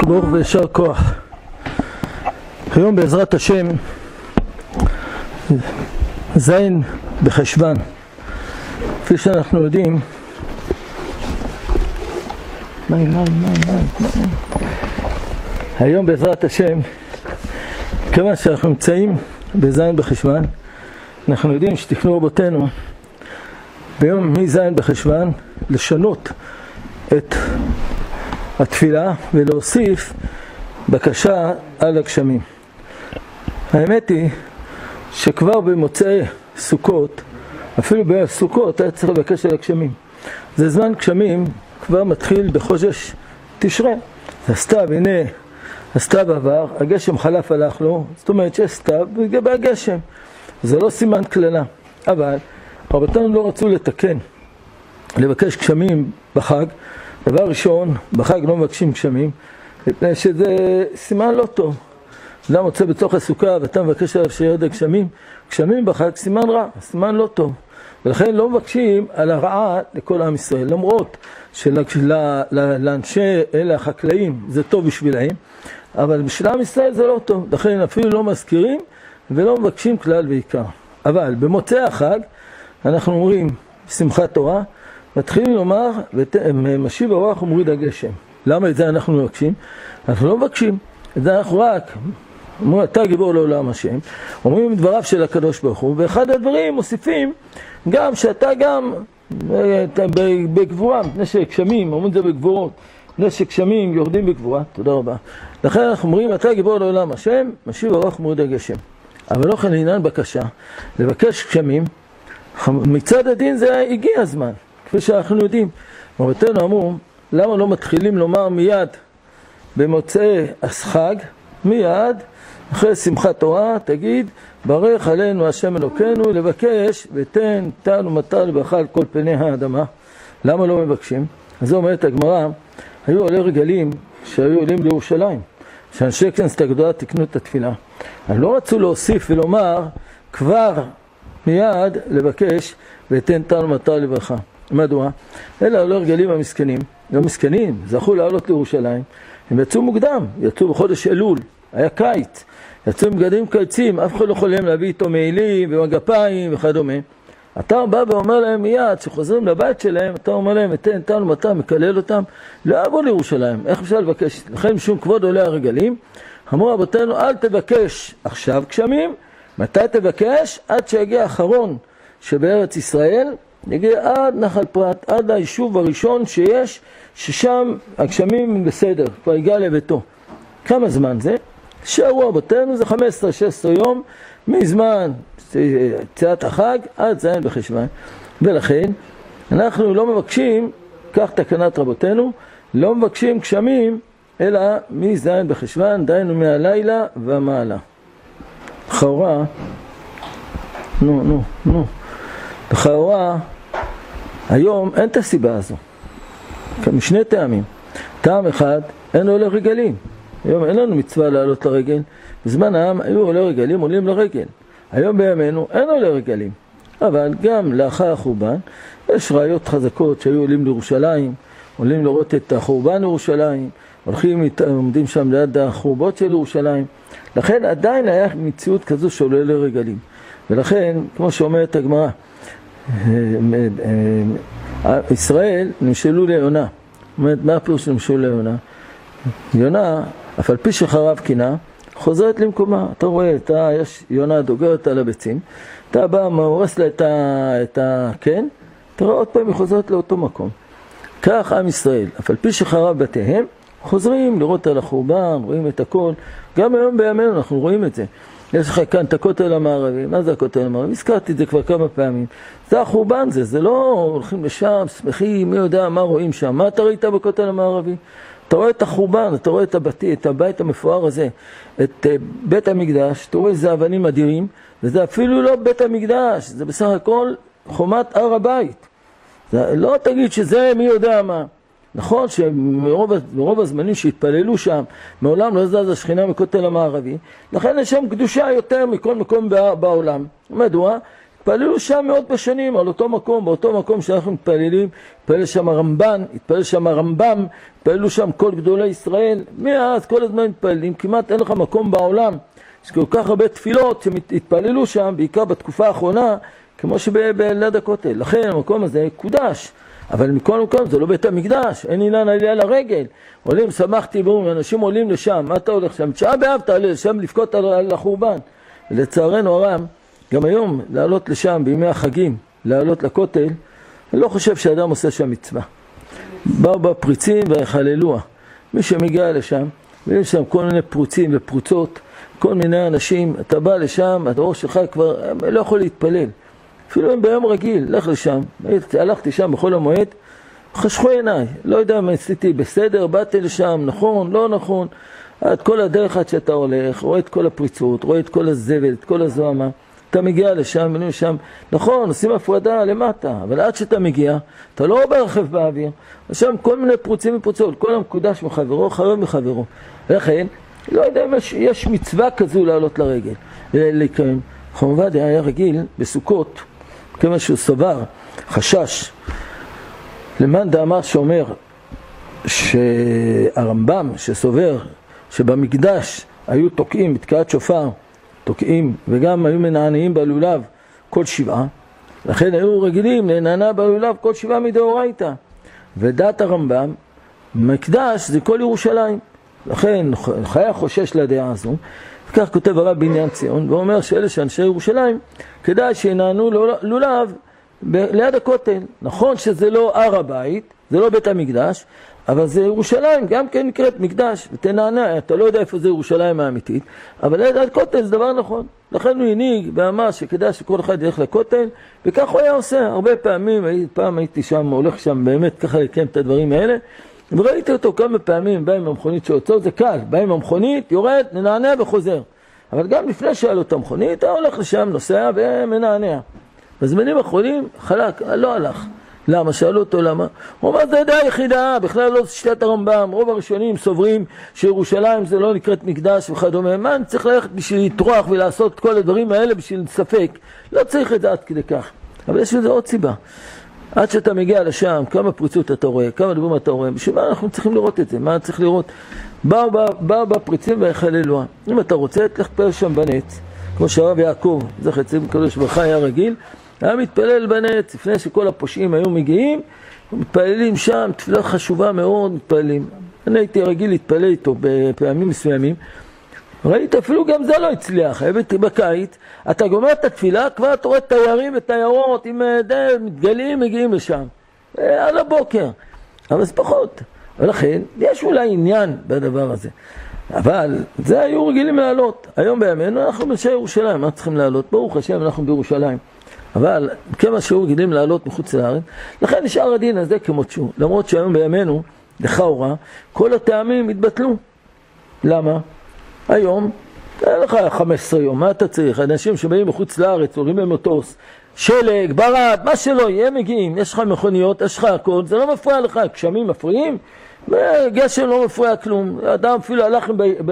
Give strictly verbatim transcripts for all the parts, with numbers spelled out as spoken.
ברוך וישר כוח. היום בעזרת השם זין בחשוון, כפי שאנחנו יודעים. מים, מים, מים, מים. היום בעזרת השם, כיוון שאנחנו נמצאים בזין בחשוון, אנחנו יודעים שתקנו רבותינו ביום מזין בחשוון לשנות את התפילה ולהוסיף בקשה על הגשמים. האמת היא שכבר במוצאי סוכות, אפילו בסוכות היה צריך לבקש על הגשמים. זה זמן גשמים כבר מתחיל בחודש תשרי. זה סתיו, הנה הסתיו עבר, הגשם חלף הלך לו, זאת אומרת שיש סתיו לגבי הגשם. זה לא סימן כללה, אבל רבותינו לא רצו לתקן, לבקש גשמים בחג. דבר ראשון, בחג לא מבקשים גשמים, מפני שזה סימן לא טוב. אדם מוצא בתוך הסוכה ואתה מבקש עליו שירד הגשמים, גשמים בחג סימן רע, סימן לא טוב. ולכן לא מבקשים על הרעה לכל עם ישראל, למרות שלאנשי אלה החקלאים זה טוב בשבילהם, אבל בשביל עם ישראל זה לא טוב, לכן אפילו לא מזכירים ולא מבקשים כלל ועיקר. אבל במוצאי החג אנחנו אומרים שמחת תורה, מתחילים לומר משיב הרוח ומוריד הגשם. למה את זה אנחנו מבקשים? אנחנו לא מבקשים, את זה אנחנו רק אומרים אתה גיבור לעולם השם, אומרים דבריו של הקדוש ברוך הוא, ואחד הדברים מוסיפים גם שאתה גם בגבורה, מפני שגשמים, אומרים את זה בגבורות, מפני שגשמים יורדים בגבורה, תודה רבה. לכן אנחנו אומרים אתה גיבור לעולם השם, משיב הרוח ומוריד הגשם. אבל לא כן לעניין בקשה, לבקש גשמים, מצד הדין זה הגיע הזמן, כפי שאנחנו יודעים. רבותינו אמרו, למה לא מתחילים לומר מיד במוצאי החג, מיד אחרי שמחת תורה, תגיד ברך עלינו השם אלוקינו, לבקש ותן תן ומטר לברכה על כל פני האדמה. למה לא מבקשים? אז זו אומרת הגמרא, היו עולי רגלים שהיו עולים לירושלים, שאנשי כנסת הגדולה תקנו את התפילה, הם לא רצו להוסיף ולומר כבר מיד לבקש ותן תן ומטר לברכה. מדוע? אלה עולי רגלים המסכנים, לא מסכנים, זכו לעלות לירושלים, הם יצאו מוקדם, יצאו בחודש אלול, היה קיץ, יצאו מגדים קיצים, אף אחד לא יכולים להביא איתו מעילים ומגפיים וכדומה. אתה בא ואומר להם מיד, שחוזרים לבית שלהם, אתה אומר להם, תן תן ומטר, מקלל אותם, לא יבוא לירושלים, איך אפשר לבקש? לכן משום כבוד עולי הרגלים, אמרו רבותינו, אל תבקש עכשיו גשמים, מתי תבקש? עד שיגיע האחרון שבארץ ישראל, יגיע עד נחל פרת, עד היישוב הראשון שיש, ששם הגשמים בסדר, כבר הגיע לביתו. כמה זמן זה? שערו רבותינו זה חמש עשרה שש עשרה יום, מזמן יציאת החג עד זין בחשוון. ולכן אנחנו לא מבקשים, כך תקנת רבותינו, לא מבקשים גשמים, אלא מזין בחשוון, דיינו מהלילה ומעלה. לכאורה, נו, נו, נו, לכאורה, היום אין את הסיבה הזו, משני טעמים. טעם אחד, אין עולי רגלים. היום אין לנו מצווה לעלות לרגל. בזמן העם היו עולי רגלים, עולים לרגל. היום בימינו אין עולי רגלים. אבל גם לאחר החורבן, יש ראיות חזקות שהיו עולים לירושלים, עולים לראות את החורבן לירושלים, הולכים, עומדים שם ליד החורבות של ירושלים. לכן עדיין היה מציאות כזו של עולי רגלים. ולכן, כמו שאומרת הגמרא, ישראל נמשלו ליונה. אומרת, מה הפירוש שנמשלו ליונה? יונה, אף על פי שחרב קינה, חוזרת למקומה. אתה רואה, אתה, יש יונה דוגרת על הביצים, אתה בא, מורס לה את ה... את ה כן? אתה רואה עוד פעם, היא חוזרת לאותו מקום. כך עם ישראל, אף על פי שחרב בתיהם, חוזרים לראות על החורבן, רואים את הכל. גם היום בימינו אנחנו רואים את זה. יש לך כאן את הכותל המערבי. מה זה הכותל המערבי? הזכרתי את זה כבר כמה פעמים. זה החורבן זה, זה לא הולכים לשם, שמחים, מי יודע מה רואים שם. מה אתה ראית בכותל המערבי? אתה רואה את החורבן, אתה רואה את הבתי, את הבית המפואר הזה, את בית המקדש, אתה רואה איזה אבנים אדירים, וזה אפילו לא בית המקדש, זה בסך הכל חומת הר הבית. זה, לא תגיד שזה מי יודע מה. נכון שמרוב הזמנים שהתפללו שם, מעולם לא זז השכינה מכותל המערבי, לכן יש שם קדושה יותר מכל מקום בעולם. מדוע? התפללו שם מאות בשנים, על אותו מקום, באותו מקום שאנחנו מתפללים, התפלל שם הרמב"ן, התפלל שם הרמב"ם, התפללו שם כל גדולי ישראל, מאז כל הזמן מתפללים, כמעט אין לך מקום בעולם, יש כל כך הרבה תפילות שהתפללו שם, בעיקר בתקופה האחרונה, כמו שבליד הכותל, לכן המקום הזה קודש, אבל מכל מקום זה לא בית המקדש, אין עניין עלייה לרגל, עולים, שמחתי ברום, אנשים עולים לשם, מה אתה הולך שם? תשעה באב תעלה לשם לבכות על החורבן, ולצערנו הרב, גם היום לעלות לשם בימי החגים, לעלות לכותל, אני לא חושב שאדם עושה שם מצווה. באו בפריצים והחללוה, מי שמגיע לשם, ויש שם כל מיני פרוצים ופרוצות, כל מיני אנשים, אתה בא לשם, הראש שלך כבר לא יכול להתפלל. אפילו אם ביום רגיל, לך לשם, הלכתי שם בכל המועד, חשכו עיניי, לא יודע מה עשיתי בסדר, באתי לשם, נכון, לא נכון, עד כל הדרך עד שאתה הולך, רואה את כל הפריצות, רואה את כל הזבל, את כל הזוהמה, אתה מגיע לשם, מגיע לשם, נכון, עושים הפרדה למטה, אבל עד שאתה מגיע, אתה לא ברכב באוויר, ושם כל מיני פרוצים ופרוצות, כל המקודש מחברו, חרב מחברו. לכן, לא יודע אם יש, יש מצווה כזו לעלות לרגל, לקיים. חכם עובדיה היה רגיל בסוכות, כמה שהוא סבר, חשש, למאן דאמר שאומר שהרמב"ם שסובר שבמקדש היו תוקעים בתקיעת שופר, תוקעים וגם היו מנענעים בלולב כל שבעה, לכן היו רגילים לנענע בלולב כל שבעה מדאורייתא, ודעת הרמב"ם, מקדש זה כל ירושלים, לכן חיה חושש לדעה הזו, וכך כותב הרב בעניין ציון, ואומר שאלה שאנשי ירושלים, כדאי שינענו לולב ליד הכותל. נכון שזה לא הר הבית, זה לא בית המקדש, אבל זה ירושלים, גם כן נקראת מקדש, ותנענע, אתה לא יודע איפה זה ירושלים האמיתית, אבל ליד הכותל זה דבר נכון. לכן הוא הנהיג ואמר שכדאי שכל אחד ילך לכותל, וכך הוא היה עושה. הרבה פעמים, פעם הייתי שם, הולך שם באמת ככה לקיים את הדברים האלה, וראיתי אותו כמה פעמים, בא עם המכונית שיוצא, זה קל, בא עם המכונית, יורד, ננענע וחוזר. אבל גם לפני שהיה לו את המכונית, הוא הולך לשם, נוסע ומנענע. בזמנים האחרונים, חלק, לא הלך. למה? שאלו אותו למה? הוא אומר, זה דעה יחידה, בכלל לא שיטת הרמב"ם, רוב הראשונים סוברים שירושלים זה לא נקראת מקדש וכדומה. מה, אני צריך ללכת בשביל לטרוח ולעשות את כל הדברים האלה בשביל ספק? לא צריך את זה עד כדי כך. אבל יש לזה עוד סיבה. עד שאתה מגיע לשם, כמה פריצות אתה רואה, כמה דברים אתה רואה, בשביל מה אנחנו צריכים לראות את זה? מה צריך לראות? באו בא, בפריצים והחללוה. אם אתה רוצה, תלך תפלל שם בנץ, כמו שהרב יעקב, זכר צדיק קדוש לברכה, היה רגיל, היה מתפלל בנץ, לפני שכל הפושעים היו מגיעים, מתפללים שם, תפילה חשובה מאוד, מתפללים. אני הייתי רגיל להתפלל איתו בפעמים מסוימים, ראית, אפילו גם זה לא הצליח, הבאתי בקיץ, אתה גומר את התפילה, כבר אתה רואה תיירים ותיירות, עם מתגלים, מגיעים לשם, על הבוקר, אבל זה פחות, ולכן יש אולי עניין בדבר הזה, אבל זה היו רגילים לעלות, היום בימינו אנחנו בנשי ירושלים, מה צריכים לעלות? ברוך השם, אנחנו בירושלים, אבל כמה שהיו רגילים לעלות מחוץ לארץ, לכן נשאר הדין הזה כמות שהוא, למרות שהיום בימינו, לכאורה, כל הטעמים התבטלו, למה? היום, אין לך חמישה עשר יום, מה אתה צריך? אנשים שבאים מחוץ לארץ, עולים במטוס, שלג, ברד, מה שלא יהיה, מגיעים, יש לך מכוניות, יש לך הכל, זה לא מפריע לך, גשמים מפריעים, גשם לא מפריע כלום, אדם אפילו הלך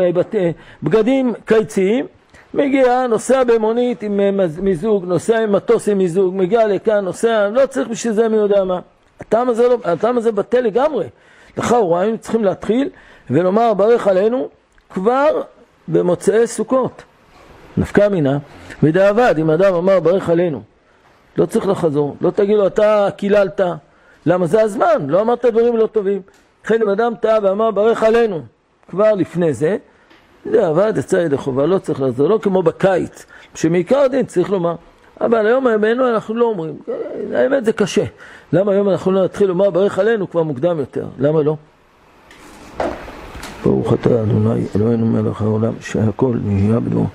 בבגדים קיציים, מגיע, נוסע במונית עם מיזוג, נוסע עם מטוס עם מיזוג, מגיע לכאן, נוסע, לא צריך בשביל זה מי יודע מה. הטעם הזה, לא, הטעם הזה בטל לגמרי. לכאורה, היינו צריכים להתחיל ולומר ברך עלינו, כבר במוצאי סוכות. נפקא מינה, ודאבד, אם אדם אמר ברך עלינו, לא צריך לחזור, לא תגיד לו, אתה קיללת, למה זה הזמן? לא אמרת דברים לא טובים. לכן אם אדם טעה ואמר ברך עלינו, כבר לפני זה, דאבד, יצא ידי חובה, לא צריך לחזור, לא כמו בקיץ, שמעיקר הדין צריך לומר, אבל היום הימינו אנחנו לא אומרים, האמת זה קשה. למה היום אנחנו לא נתחיל לומר ברך עלינו כבר מוקדם יותר? למה לא? ברוך אתה אדוני אלוהינו מלך העולם שהכל נהיה בדברו.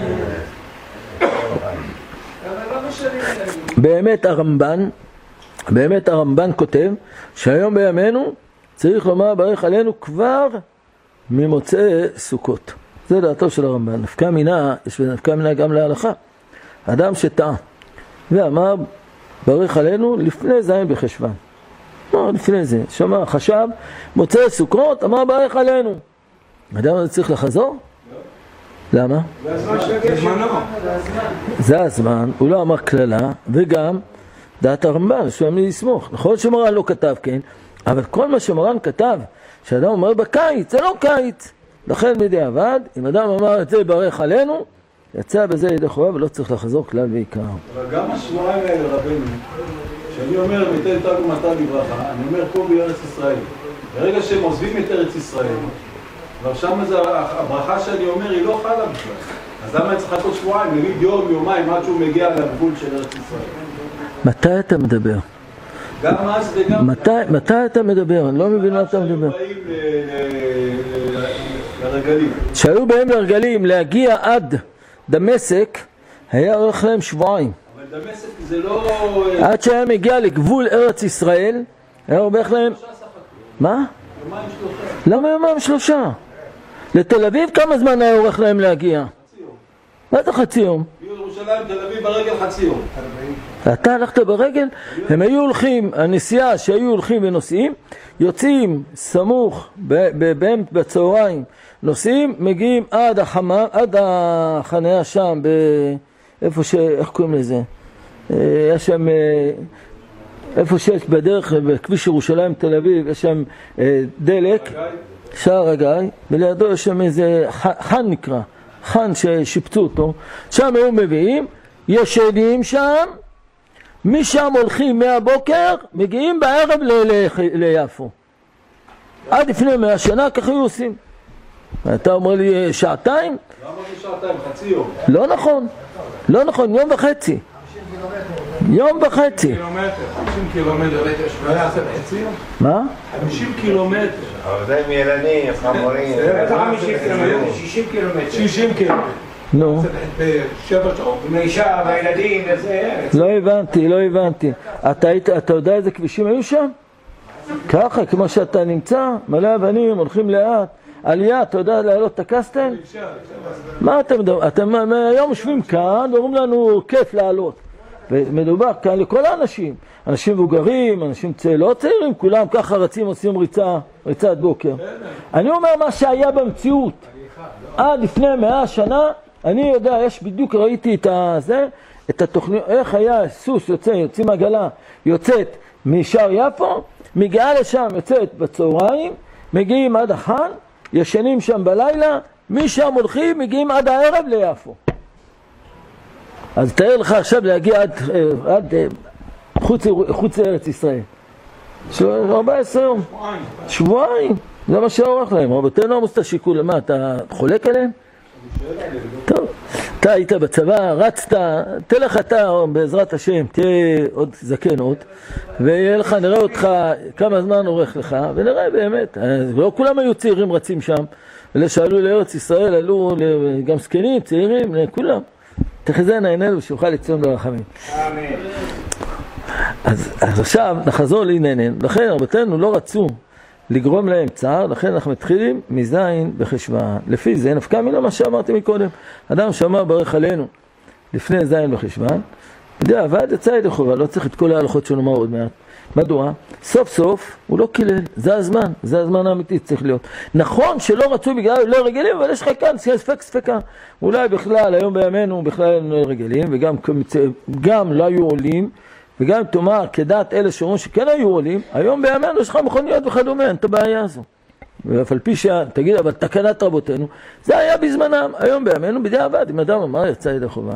באמת הרמב"ן, באמת הרמב"ן כותב שהיום בימינו צריך לומר ברך עלינו כבר ממוצאי סוכות. זה דעתו של הרמב"ן. נפקא מינה, יש נפקא מינה גם להלכה. אדם שטעה ואמר ברך עלינו לפני זין בחשוון. לא, לפני זה, שמע, חשב, מוצא סוכות, אמר ברך עלינו. אדם הזה צריך לחזור? למה? זה הזמן של הגשם. זה הזמן, הוא לא אמר כללה, וגם דעת הרמב"ן, שאומר לי לסמוך. נכון שמרן לא כתב, כן? אבל כל מה שמרן כתב, שאדם אומר בקיץ, זה לא קיץ. לכן בדיעבד, אם אדם אמר את זה ברך עלינו, יצא בזה ידי חובה ולא צריך לחזור כלל ועיקר. אבל גם השבועיים האלה רבנו, שאני אומר, מיתן תג ומתן לברכה, אני אומר פה בארץ ישראל. ברגע שהם עוזבים את ארץ ישראל, כבר שם הברכה שאני אומר היא לא חלה בכלל. אז למה צריך לחכות שבועיים, נגיד יום, יומיים, עד שהוא מגיע לגבול של ארץ ישראל? מתי אתה מדבר? גם אז וגם... מתי, מתי אתה מדבר? אני לא מבין מה אתה מדבר. שהיו באים לרגלים. שהיו באים לרגלים להגיע עד דמשק, היה הולך להם שבועיים. אבל דמשק זה לא... עד שהיה מגיע לגבול ארץ ישראל, היה הולך להם... מה? יומיים שלושה. למה יומיים שלושה? לתל אביב כמה זמן היה הולך להם להגיע? חצי יום. מה זה חצי יום? בירושלים, תל אביב ברגל חצי יום. אתה הלכת ברגל? הם היו הולכים, הנסיעה שהיו הולכים ונוסעים, יוצאים סמוך באמצע בצהריים, נוסעים, מגיעים עד החמה, עד החניה שם, איפה ש... איך קוראים לזה? יש שם... איפה שיש בדרך, בכביש ירושלים תל אביב, יש שם דלק, שער הגיא, ולידו יש שם איזה חן נקרא, חן ששיפצו אותו, שם היו מביאים, ישנים שם, משם הולכים מהבוקר, מגיעים בערב ליפו. עד לפני מאה שנה ככה היו עושים. אתה אומר לי שעתיים? למה בשעתיים? חצי יום. לא נכון, לא נכון, יום וחצי. יום וחצי. חמישים קילומטר. לא יעשה בחצי יום? מה? חמישים קילומטר. אבל זה עם ילדים, חמורים. זה חמישים קילומטר. שישים קילומטר. שישים קילומטר. נו. בשבע שעות. עם האישה והילדים וזה. לא הבנתי, לא הבנתי. אתה היית, אתה יודע איזה כבישים היו שם? ככה, כמו שאתה נמצא, מלא אבנים, הולכים לאט. עלייה, אתה יודע לעלות את הקסטל? מה אתם מדברים? אתם היום יושבים כאן, ואומרים לנו כיף לעלות. ומדובר כאן לכל האנשים, אנשים מבוגרים, אנשים לא צעירים, כולם ככה רצים, עושים ריצה, ריצת בוקר. אני אומר מה שהיה במציאות, עד לפני מאה שנה, אני יודע, יש בדיוק, ראיתי את זה, את התוכניות, איך היה סוס יוצא, יוצאים עגלה, יוצאת משער יפו, מגיעה לשם, יוצאת בצהריים, מגיעים עד החן, ישנים שם בלילה, משם הולכים, מגיעים עד הערב ליפו. אז תאר לך עכשיו להגיע עד, עד חוץ, חוץ לארץ ישראל. ארבע עשרה יום. שבועיים. זה מה שעורך להם. רבותינו עמוס את השיקול. למה, אתה חולק עליהם? טוב. אתה היית בצבא, רצת, תלך אתה בעזרת השם, תהיה עוד זקן עוד, ויהיה לך, נראה אותך כמה זמן עורך לך, ונראה באמת. לא כולם היו צעירים רצים שם, אלה שעלו לארץ ישראל, עלו גם זקנים, צעירים, כולם. תחזינה עינינו ושיוכל לציון ברחמים. אמן. אז, אז עכשיו נחזור לענייננו. לכן רבותינו לא רצו לגרום להם צער, לכן אנחנו מתחילים מזין בחשבן. לפי זה נפקא מינה מה שאמרתי מקודם. אדם שאמר ברך עלינו לפני זין בחשבן, יודע, ועד יצא ידי חובה, לא צריך את כל ההלכות שנאמר עוד מעט. מדוע? סוף סוף הוא לא קילל, זה הזמן, זה הזמן האמיתי צריך להיות. נכון שלא רצו בגלל לא רגילים, אבל יש לך כאן ספק ספקה. אולי בכלל, היום בימינו בכלל לא רגילים, וגם גם לא היו עולים, וגם תאמר כדעת אלה שאומרים שכן היו עולים, היום בימינו יש לך מכוניות וכדומה, אין את הבעיה הזו. ואף על פי שתגיד, אבל תקנת רבותינו, זה היה בזמנם, היום בימינו בדיעבד, אם אדם אמר יצא ידי חובה.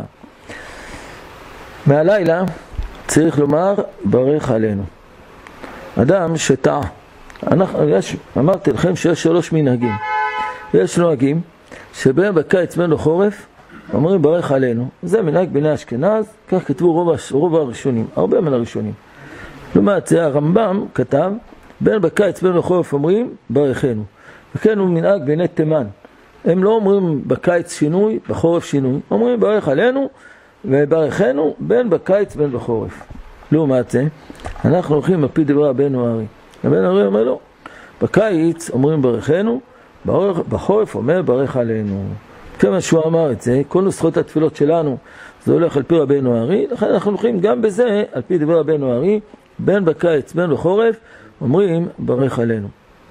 מהלילה צריך לומר ברך עלינו. אדם שטעה. אנחנו, יש, אמרתי לכם שיש שלוש מנהגים. יש נוהגים שבין בקיץ בין בחורף אומרים ברך עלינו. זה מנהג בני אשכנז, כך כתבו רוב, רוב הראשונים, הרבה מן הראשונים. לעומת זה הרמב"ם כתב, בין בקיץ בין בחורף אומרים ברכנו. וכן הוא מנהג בני תימן. הם לא אומרים בקיץ שינוי, בחורף שינוי. אומרים ברך עלינו וברכנו בין בקיץ בין בחורף. לעומת זה, אנחנו הולכים על פי דברי רבנו הארי. רבנו הארי אומר לו, בקיץ אומרים ברכנו, בחורף אומר ברך עלינו. כמה שהוא אמר את זה, כל נוסחות התפילות שלנו, זה הולך על פי רבנו הארי, לכן אנחנו הולכים גם בזה, על פי דברי רבנו הארי, בין בקיץ בין בחורף, אומרים ברך עלינו.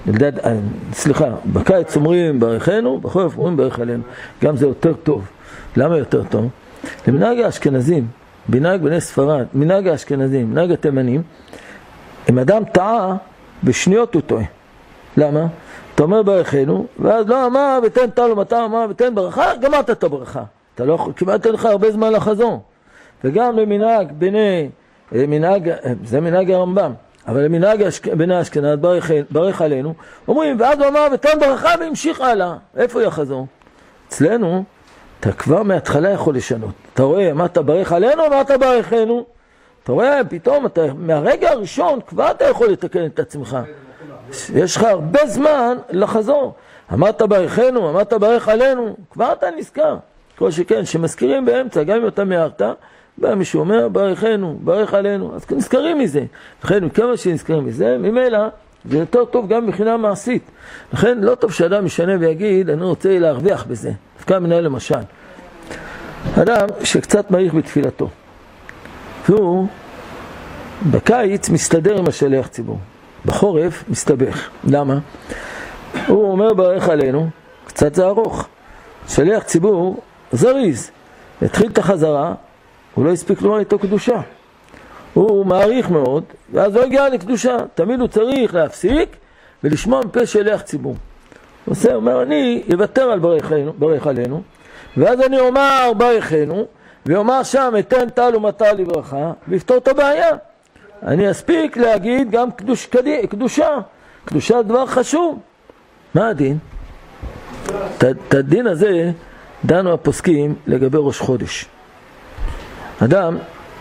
אלדד, סליחה, בקיץ אומרים ברכנו, בחורף אומרים ברך עלינו. גם זה יותר טוב. למה יותר טוב? למנהג האשכנזים, מנהג בני ספרד, מנהג האשכנזים, מנהג התימנים, אם אדם טעה, בשניות הוא טועה. למה? אתה אומר ברכנו, ואז לא אמר ותן טל ומטר, אמר ותן ברכה, גמרת את הברכה. אתה לא יכול, קיבלת לך הרבה זמן לחזור. וגם למנהג בני, מנהג, זה מנהג הרמב"ם, אבל למנהג בני האשכנז, ברך, ברך עלינו, אומרים, ואז הוא אמר ותן ברכה והמשיך הלאה. איפה יחזור? אצלנו, אתה כבר מההתחלה יכול לשנות. אתה רואה, אמרת ברך עלינו, אמרת ברכנו. אתה רואה, פתאום, אתה, מהרגע הראשון, כבר אתה יכול לתקן את עצמך. יש לך הרבה זמן לחזור. אמרת ברכנו, אמרת ברך עלינו, כבר אתה נזכר. כל שכן, שמזכירים באמצע, גם אם אתה מהרת, בא מישהו אומר, ברכנו, ברך עלינו, אז נזכרים מזה. לכן, מכמה שנזכרים מזה, ממילא, זה יותר טוב גם מבחינה מעשית. לכן, לא טוב שאדם ישנה ויגיד, אני רוצה להרוויח בזה. דווקא מנהל למשל. אדם שקצת מעריך בתפילתו. והוא, בקיץ, מסתדר עם השליח ציבור. בחורף, מסתבך. למה? הוא אומר ברך עלינו, קצת זה ארוך. שליח ציבור, זריז. התחיל את החזרה, הוא לא הספיק לומר איתו קדושה. הוא מעריך מאוד, ואז לא הגיע לקדושה. תמיד הוא צריך להפסיק ולשמוע מפה שליח ציבור. הוא עושה, אומר, אני אוותר על ברכנו, ברך עלינו, ואז אני אומר ברכנו, ואומר שם, אתן טל ומטר לברכה, ויפתור את הבעיה. אני אספיק להגיד גם קדוש, קדי, קדושה. קדושה דבר חשוב. מה הדין? את הדין הזה דנו הפוסקים לגבי ראש חודש. אדם,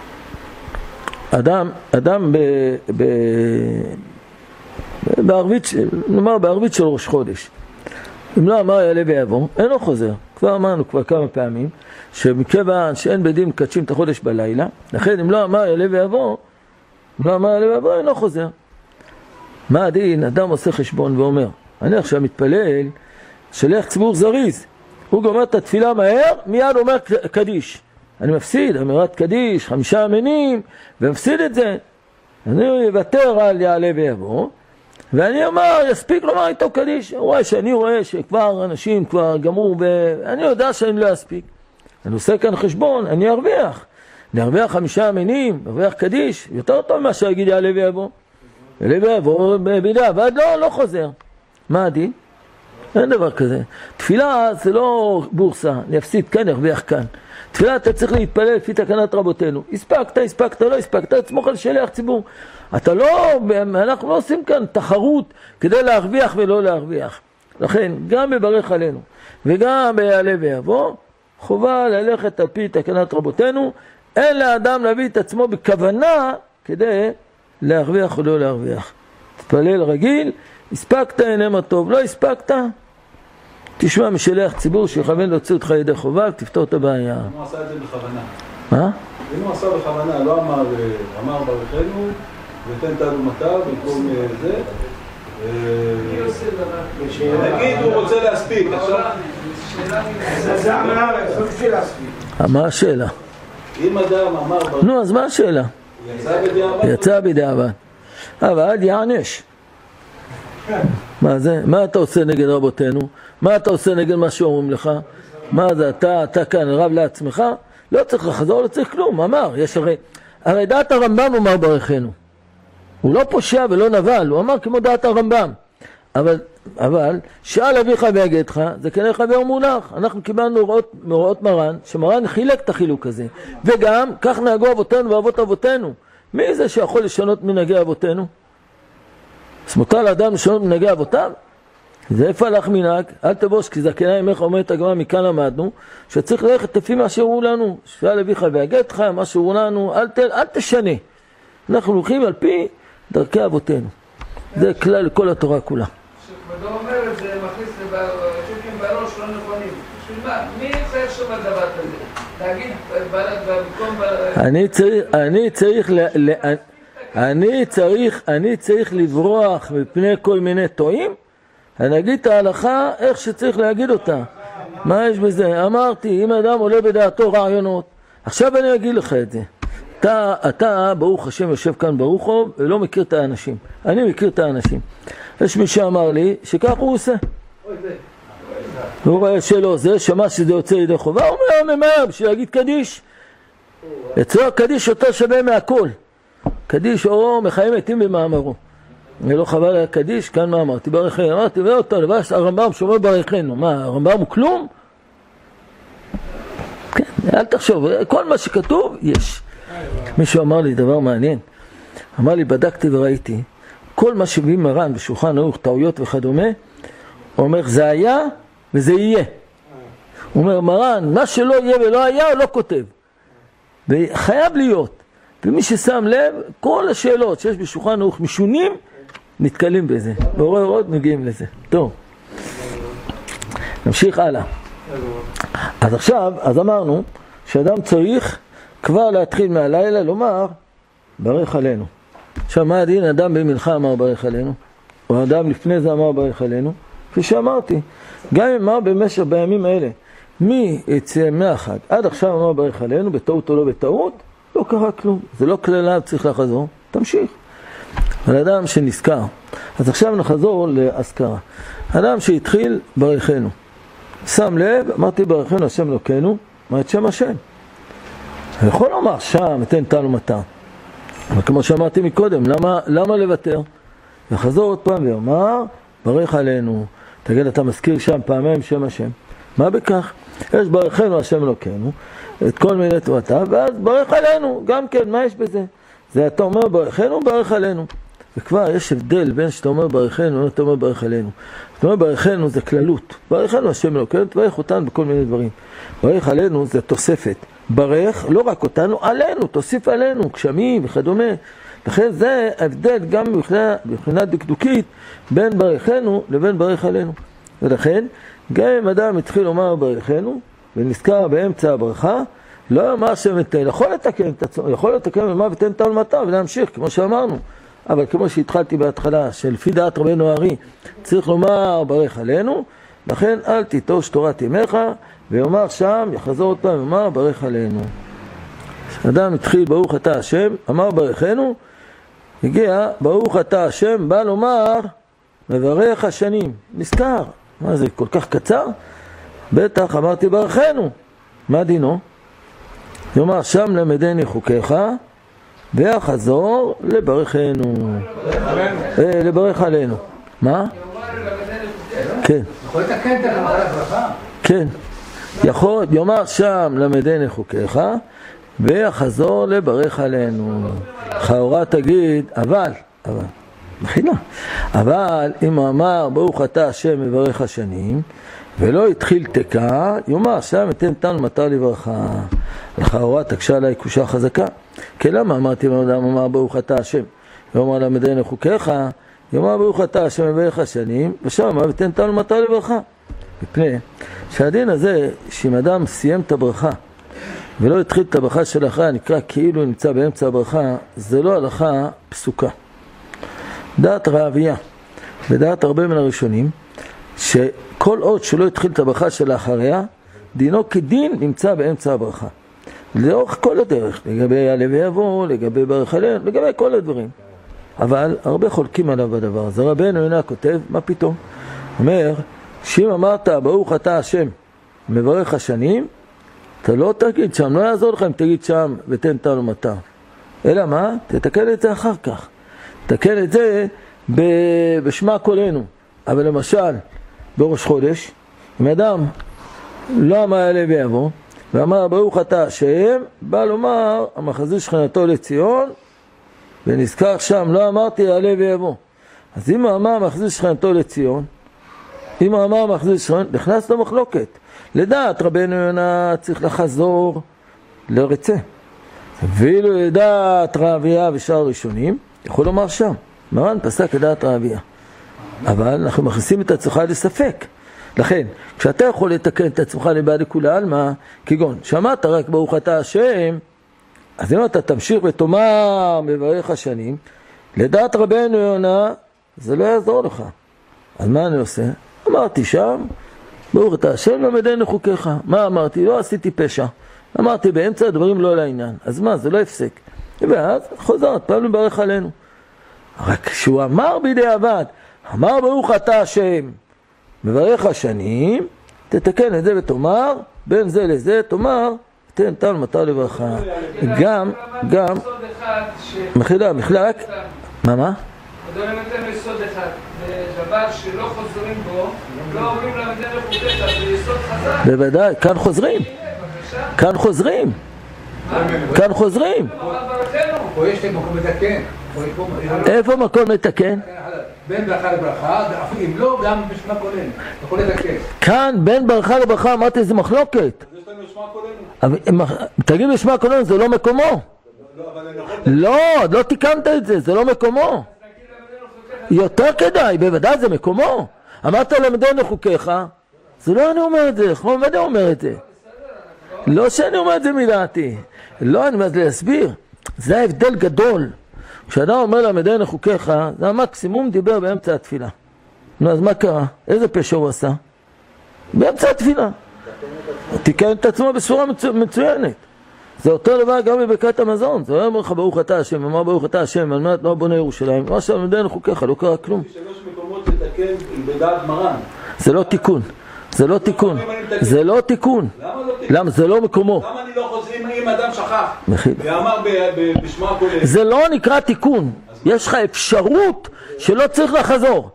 אדם, אדם ב, ב, בערבית, נאמר בערבית של ראש חודש. אם לא אמר יעלה ויבוא, אינו חוזר. כבר אמרנו כבר כמה פעמים, שמכיוון שאין בדין מקדשים את החודש בלילה, לכן אם לא אמר יעלה ויבוא, אם לא אמר יעלה ויבוא, אינו חוזר. מה הדין? אדם עושה חשבון ואומר, אני עכשיו מתפלל, שליח ציבור זריז. הוא גומר את התפילה מהר, מיד אומר קדיש. אני מפסיד, אמירת קדיש, חמישה אמינים, ומפסיד את זה. אני אוותר על יעלה ויבוא, ואני אומר, יספיק לומר איתו קדיש. הוא רואה שאני רואה שכבר אנשים כבר גמרו, ואני יודע שאני לא אספיק. אני עושה כאן חשבון, אני ארוויח. אני ארוויח חמישה אמינים, ארוויח קדיש, יותר טוב מה שיגיד יעלה ויבוא. יעלה ויבוא בידה, ועד לא, לא חוזר. מה הדין? אין דבר כזה. תפילה זה לא בורסה, אני אפסיד כאן, ארוויח כאן. תפילה אתה צריך להתפלל לפי תקנת רבותינו. הספקת, הספקת, לא הספקת, תסמוך על שליח ציבור. אתה לא, אנחנו לא עושים כאן תחרות כדי להרוויח ולא להרוויח. לכן, גם בברך עלינו וגם ביעלה ויבוא, חובה ללכת על פי תקנת רבותינו. אין לאדם להביא את עצמו בכוונה כדי להרוויח או לא להרוויח. תפלל רגיל, הספקת אינם הטוב, לא הספקת, תשמע משליח ציבור שיכוון להוציא אותך ידי חובה ותפתור את הבעיה. אם הוא עשה את זה בכוונה. מה? אם הוא עשה בכוונה, לא אמר, אמר ברכנו, ותן טל ומטר במקום זה. נגיד הוא רוצה להספיק, עכשיו... זה אמר, סוג של להספיק. מה השאלה? אם אדם אמר... נו, אז מה השאלה? יצא בדיעבד. יצא בדיעבד. אבל יענש. מה זה? מה אתה עושה נגד רבותינו? מה אתה עושה נגד מה שאומרים לך? מה זה? אתה, אתה כאן רב לעצמך? לא צריך לחזור, לא צריך כלום. אמר, יש הרי... הרי דעת הרמב"ם אומר ברכנו. הוא לא פושע ולא נבל, הוא אמר כמו דעת הרמב"ם. אבל, אבל, שאל אביך ויגדך, זה כנראה חבר מונח. אנחנו קיבלנו הוראות, הוראות מרן, שמרן חילק את החילוק הזה. וגם, כך נהגו אבותינו ואבות אבותינו. מי זה שיכול לשנות מנהגי אבותינו? אז מותר לאדם לשנות מנהגי אבותיו? זה איפה הלך מנהג? אל תבוש, כי זקנה אמך אומרת הגמרא, מכאן למדנו, שצריך ללכת לפי מה שהראו לנו. שאל אביך ויגדך, מה שהראו לנו, אל, ת, אל תשנה. אנחנו הולכים על פי דרכי אבותינו. זה כלל לכל התורה כולה. כשכבודו אומר את זה, מכניס לשוקים בראש לא נכונים. בשביל מה? מי צריך שום הדבר כזה? להגיד במקום... אני צריך, אני צריך, אני צריך, אני צריך לברוח מפני כל מיני טועים, אני אגיד את ההלכה איך שצריך להגיד אותה. מה יש בזה? אמרתי, אם אדם עולה בדעתו רעיונות, עכשיו אני אגיד לך את זה. אתה, אתה, ברוך השם, יושב כאן ברוך הוא, ולא מכיר את האנשים. אני מכיר את האנשים. יש מי שאמר לי שכך הוא עושה. הוא רואה שלא זה, שמע שזה יוצא לידי חובה, הוא אומר, ממהר, בשביל להגיד קדיש. אצלו הקדיש יותר שווה מהכל. קדיש אורו מחיים מתים במאמרו. אני לא חבל על הקדיש, כאן מה אמרתי? ברכנו, אמרתי, ואותו, לבש, הרמב"ם שומר ברכנו. מה, הרמב"ם הוא כלום? כן, אל תחשוב, כל מה שכתוב, יש. מישהו אמר לי דבר מעניין. אמר לי, בדקתי וראיתי, כל מה שביא מרן בשולחן ערוך, טעויות וכדומה, הוא אומר, זה היה וזה יהיה. הוא אומר, מרן, מה שלא יהיה ולא היה, הוא לא כותב. וחייב להיות. ומי ששם לב, כל השאלות שיש בשולחן ערוך משונים, נתקלים בזה. בעורר עוד מגיעים לזה. טוב. נמשיך הלאה. אז עכשיו, אז אמרנו, שאדם צריך כבר להתחיל מהלילה לומר, ברך עלינו. עכשיו, מה הדין? אדם במנחה אמר ברך עלינו, או אדם לפני זה אמר ברך עלינו, כפי שאמרתי, גם אם אמר במשך בימים האלה, מי יצא מאחד, עד עכשיו אמר ברך עלינו, בטעות או לא בטעות, לא קרה כלום. זה לא כללה, צריך לחזור, תמשיך. על אדם שנזכר. אז עכשיו נחזור להזכרה. אדם שהתחיל ברכנו. שם לב, אמרתי ברכנו השם אלוקינו, מה את שם השם? אני יכול לומר שם, אתן תנו מטר. אבל כמו שאמרתי מקודם, למה, למה לוותר? וחזור עוד פעם ואומר, ברך עלינו. תגיד, אתה מזכיר שם פעמיים שם השם. מה בכך? יש ברכנו השם אלוקינו, את כל מיני תורתיו, ואז ברך עלינו. גם כן, מה יש בזה? זה אתה אומר ברכנו, ברך עלינו. וכבר יש הבדל בין שאתה אומר ברכנו, אתה אומר ברך עלינו. אתה אומר ברכנו זה כללות. ברכנו השם אלוקינו, תברך אותנו בכל מיני דברים. ברך עלינו זה תוספת. ברך, לא רק אותנו, עלינו, תוסיף עלינו, גשמים וכדומה. לכן זה ההבדל גם מבחינה, מבחינה דקדוקית בין ברכנו לבין ברך עלינו. ולכן, גם אם אדם התחיל לומר ברכנו, ונזכר באמצע הברכה, לא אמר שמתן, יכול לתקן את עצמו, יכול לתקן ומה ותן תל מטה ולהמשיך, כמו שאמרנו. אבל כמו שהתחלתי בהתחלה, שלפי דעת רבנו הארי, צריך לומר ברך עלינו, לכן אל תיטוש תורת ימיך, ויאמר שם, יחזור עוד פעם, אמר ברך עלינו. אדם התחיל ברוך אתה השם, אמר ברכנו, הגיע ברוך אתה השם, בא לומר מברך השנים. נזכר, מה זה כל כך קצר? בטח אמרתי ברכנו. מה דינו? יאמר שם למדני חוקיך, ויחזור לברכנו. אה, לברך עלינו. מה? כן. יכול לתקן את הברכה? כן. יכול, יאמר שם למדני חוקיך, ויחזור לברך עלינו. חאורה תגיד, אבל, אבל, מחילה. אבל אם הוא אמר ברוך אתה השם מברך השנים, ולא התחיל תקע, יאמר שם אתן תן מטר לברכה. חאורה תקשה עליי קושה חזקה. כי למה אמרתי אדם אמר ברוך אתה השם, ואומר למדני חוקיך, יאמר ברוך אתה השם מברך השנים, ושם אמר ותן תן מטר לברכה. מפני שהדין הזה, שאם אדם סיים את הברכה, ולא התחיל את הברכה של אחריה, נקרא כאילו נמצא באמצע הברכה, זה לא הלכה פסוקה. דעת רעביה, ודעת הרבה מן הראשונים, שכל עוד שלא התחיל את הברכה של אחריה, דינו כדין נמצא באמצע הברכה. לאורך כל הדרך, לגבי יעלה ויבוא, לגבי ברך עלינו, לגבי כל הדברים. אבל הרבה חולקים עליו בדבר. זה רבנו יונה כותב, מה פתאום? אומר, שאם אמרת ברוך אתה השם מברך השנים, אתה לא תגיד שם, לא יעזור לך אם תגיד שם ותן תנו מטר. אלא מה? תתקן את זה אחר כך. תתקן את זה בשמה קולנו. אבל למשל, בראש חודש, אם אדם לא אמר יעלה ויבוא, ואמר ברוך אתה השם, בא לומר המחזיר שכנתו לציון, ונזכר שם לא אמרתי יעלה ויבוא. אז אם הוא אמר מחזיר שכנתו לציון, אם הוא אמר מחזיר שכנתו, נכנס למחלוקת. לדעת רבנו יונה צריך לחזור לרצה. ואילו לדעת רעביה ושאר ראשונים, יכול לומר שם. מרן פסק לדעת רעביה. אבל אנחנו מכניסים את עצמך לספק. לכן, כשאתה יכול לתקן את עצמך לבעד לכולי עלמא, כגון, שמעת רק ברוך אתה השם, אז אם אתה תמשיך ותאמר מברך השנים, לדעת רבנו יונה, זה לא יעזור לך. אז מה אני עושה? אמרתי שם, ברוך אתה השם למדני חוקיך. מה אמרתי? לא עשיתי פשע. אמרתי באמצע הדברים לא לעניין. אז מה? זה לא הפסק. ואז חוזר, פעם לברך עלינו. רק כשהוא אמר בידי עבד, אמר ברוך אתה השם מברך השנים, תתקן את זה ותאמר, בין זה לזה תאמר, תן טל מטר לברכה. גם, גם, מחילה, מחילה רק, מה מה? אדוני נותן יסוד אחד, זה דבר שלא חוזרים בו, לא אומרים למדן לחוקך, זה יסוד חזק. בוודאי, כאן חוזרים, כאן חוזרים, כאן חוזרים. פה יש להם מקום לתקן. איפה מקום לתקן? בין ברכה לברכה, אם לא, גם בשמה כולנו, יכול לתקן. כאן בין ברכה לברכה, אמרתי, זה מחלוקת. יש לנו בשמה כולנו. תגיד בשמה כולנו, זה לא מקומו. לא, לא תיקנת את זה, זה לא מקומו. יותר כדאי, בוודאי זה מקומו. אמרת למדן לחוקיך, זה לא אני אומר את זה, כמו מדע אומר את זה. לא שאני אומר את זה מדעתי. לא, אני מנסה להסביר. זה ההבדל גדול. כשאדם אומר למדן לחוקיך, זה המקסימום דיבר באמצע התפילה. נו, אז מה קרה? איזה פשע הוא עשה? באמצע התפילה. תיקן את עצמו בסורה מצוינת. זה אותו דבר גם בברכת המזון. זה לא אומר לך ברוך אתה השם, אמר ברוך אתה השם, על מנת לא בונה ירושלים. מה שהמדן לחוקיך, לא קרה כלום. יש שלוש מקומות לתקן בדעת מרן. זה לא תיקון. זה לא תיקון. זה לא תיקון. למה לא תיקון? למה? זה לא מקומו. למה אני לא חוזרים אם אדם שכח? מחילה. ואמר בשמה כולנו. זה לא נקרא תיקון. יש לך אפשרות שלא צריך לחזור.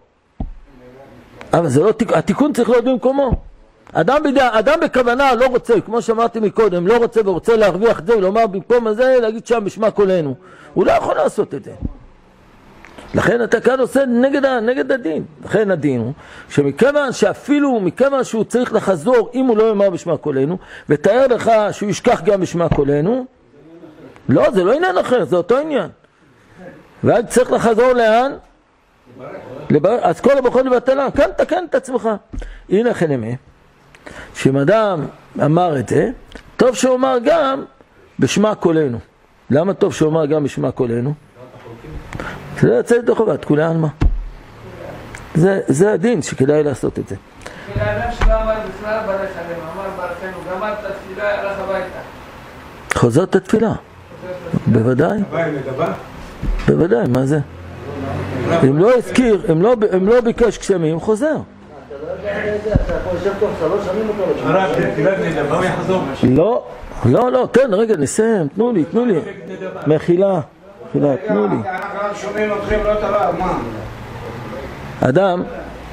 אבל זה לא תיקון. התיקון צריך להיות במקומו. אדם, בידי, אדם בכוונה לא רוצה, כמו שאמרתי מקודם, לא רוצה ורוצה להרוויח את זה, ולומר במקום הזה, להגיד שם בשמה כולנו. הוא לא יכול לעשות את זה. לכן אתה כאן עושה נגד, נגד הדין. לכן הדין הוא, שמכיוון שאפילו, מכיוון שהוא צריך לחזור, אם הוא לא יאמר בשמה כולנו, ותאר לך שהוא ישכח גם בשמה כולנו, לא, זה לא עניין אחר, זה אותו עניין. ואז צריך לחזור לאן? לבר... אז כל הברכות לבטלה, כאן תקן את עצמך. הנה כן אמת. שאם אדם אמר את זה, טוב שהוא אמר גם בשמה כולנו. למה טוב שהוא אמר גם בשמה כולנו? זה יצא את החובת, כולי עלמא. זה, זה הדין שכדאי לעשות את זה. ולאדם שלא אמר בכלל ברך עליהם, אמר ברכנו, גמר את התפילה, הלך הביתה. חוזר את התפילה. בוודאי. בוודאי, מה זה? אם לא הזכיר, אם לא, אם לא ביקש גשמים, הוא חוזר. לא, לא, לא, תן, רגע, נסיים, תנו לי, תנו לי. מחילה, מחילה, תנו לי. אדם,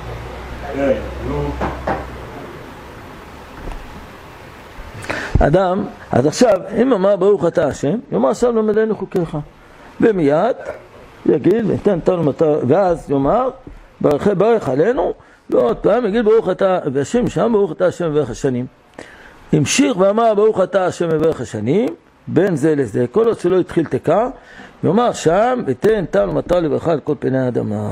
אדם, אז עכשיו, אם אמר ברוך אתה השם, יאמר עכשיו למדנו חוקיך. ומיד יגיד, ניתן תנו מטר, ואז יאמר, ברכי ברך עלינו, ועוד פעם יגיד ברוך אתה, והשם שם ברוך אתה השם מברך השנים. המשיך ואמר ברוך אתה השם מברך השנים, בין זה לזה, כל עוד שלא התחיל תקע, יאמר שם, ותן תנו מטר לברכה על כל פני האדמה.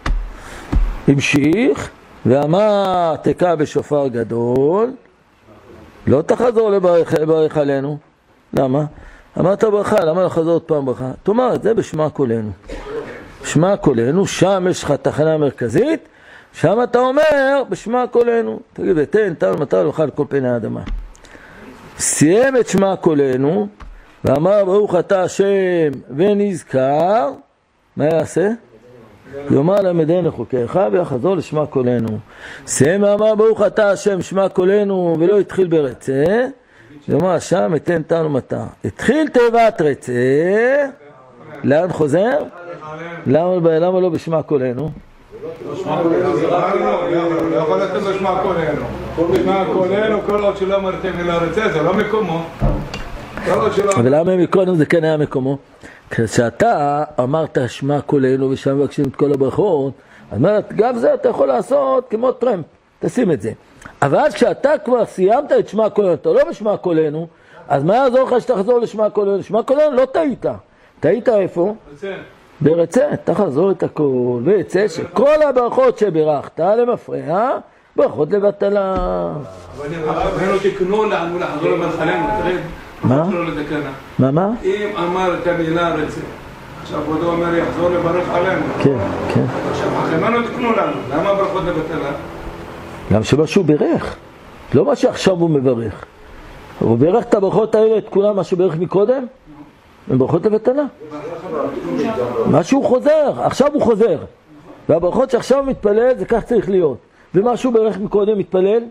המשיך, ואמר תקע בשופר גדול, לא תחזור לברך, לברך עלינו. למה? אמרת ברכה, למה לחזור עוד פעם ברכה? תאמר את זה בשמה כולנו. בשמה כולנו, שם יש לך תחנה מרכזית, שם אתה אומר בשמה כולנו. תגיד, ותן תנו מטר לברכה על כל פני האדמה. סיים את שמה כולנו, ואמר ברוך אתה השם ונזכר, מה יעשה? יאמר למדן לחוקיך ויחזור לשמה כולנו. סיים ואמר ברוך אתה השם שמה כולנו ולא התחיל ברצה, יאמר שם אתן תנו מטר. התחיל תיבת רצה, לאן חוזר? למה, למה לא בשמה כולנו? לא יכול לתת בשמה כולנו. בשמה כולנו, כל עוד שלא אמרתם אלא רצה, זה לא מקומו. ולמה מקודם זה כן היה מקומו? כשאתה אמרת שמה כולנו ושם מבקשים את כל הברכות, אז אומרת, גם זה אתה יכול לעשות כמו טרמפ, תשים את זה. אבל אז כשאתה כבר סיימת את שמה כולנו, אתה לא בשמה כולנו, אז מה יעזור לך שתחזור לשמה כולנו? שמה כולנו לא טעית. טעית איפה? ברצה, תחזור את הכל, ויצא שכל הברכות שברכת למפרע, ברכות לבטלה. אבל הם לא תקנו לנו לחזור למלחלנו, תראה. מה? מה מה? אם אמר את המילה רצה, עכשיו הוא אומר יחזור לברך עלינו. כן, כן. עכשיו, מה לא תקנו לנו? למה ברכות לבטלה? גם שמשהו ברך, לא מה שעכשיו הוא מברך. הוא ברך את הברכות האלה, את כולם, מה שברך מקודם, הם ברכות לבטלה. משהו חוזר, עכשיו הוא חוזר. והברכות שעכשיו מתפלל זה כך צריך להיות. ומה שהוא ברך מקודם מתפלל?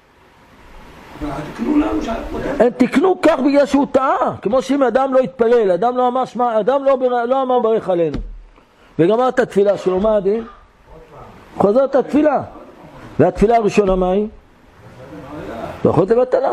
תקנו לנו שאת הם תקנו כך בגלל שהוא טעה, כמו שאם אדם לא התפלל, אדם לא אמר, שמה, אדם לא, בר... לא אמר ברך עלינו וגמר את התפילה שלו, מה הדין? חוזר את התפילה. והתפילה הראשונה מה היא? ברכות לבטלה.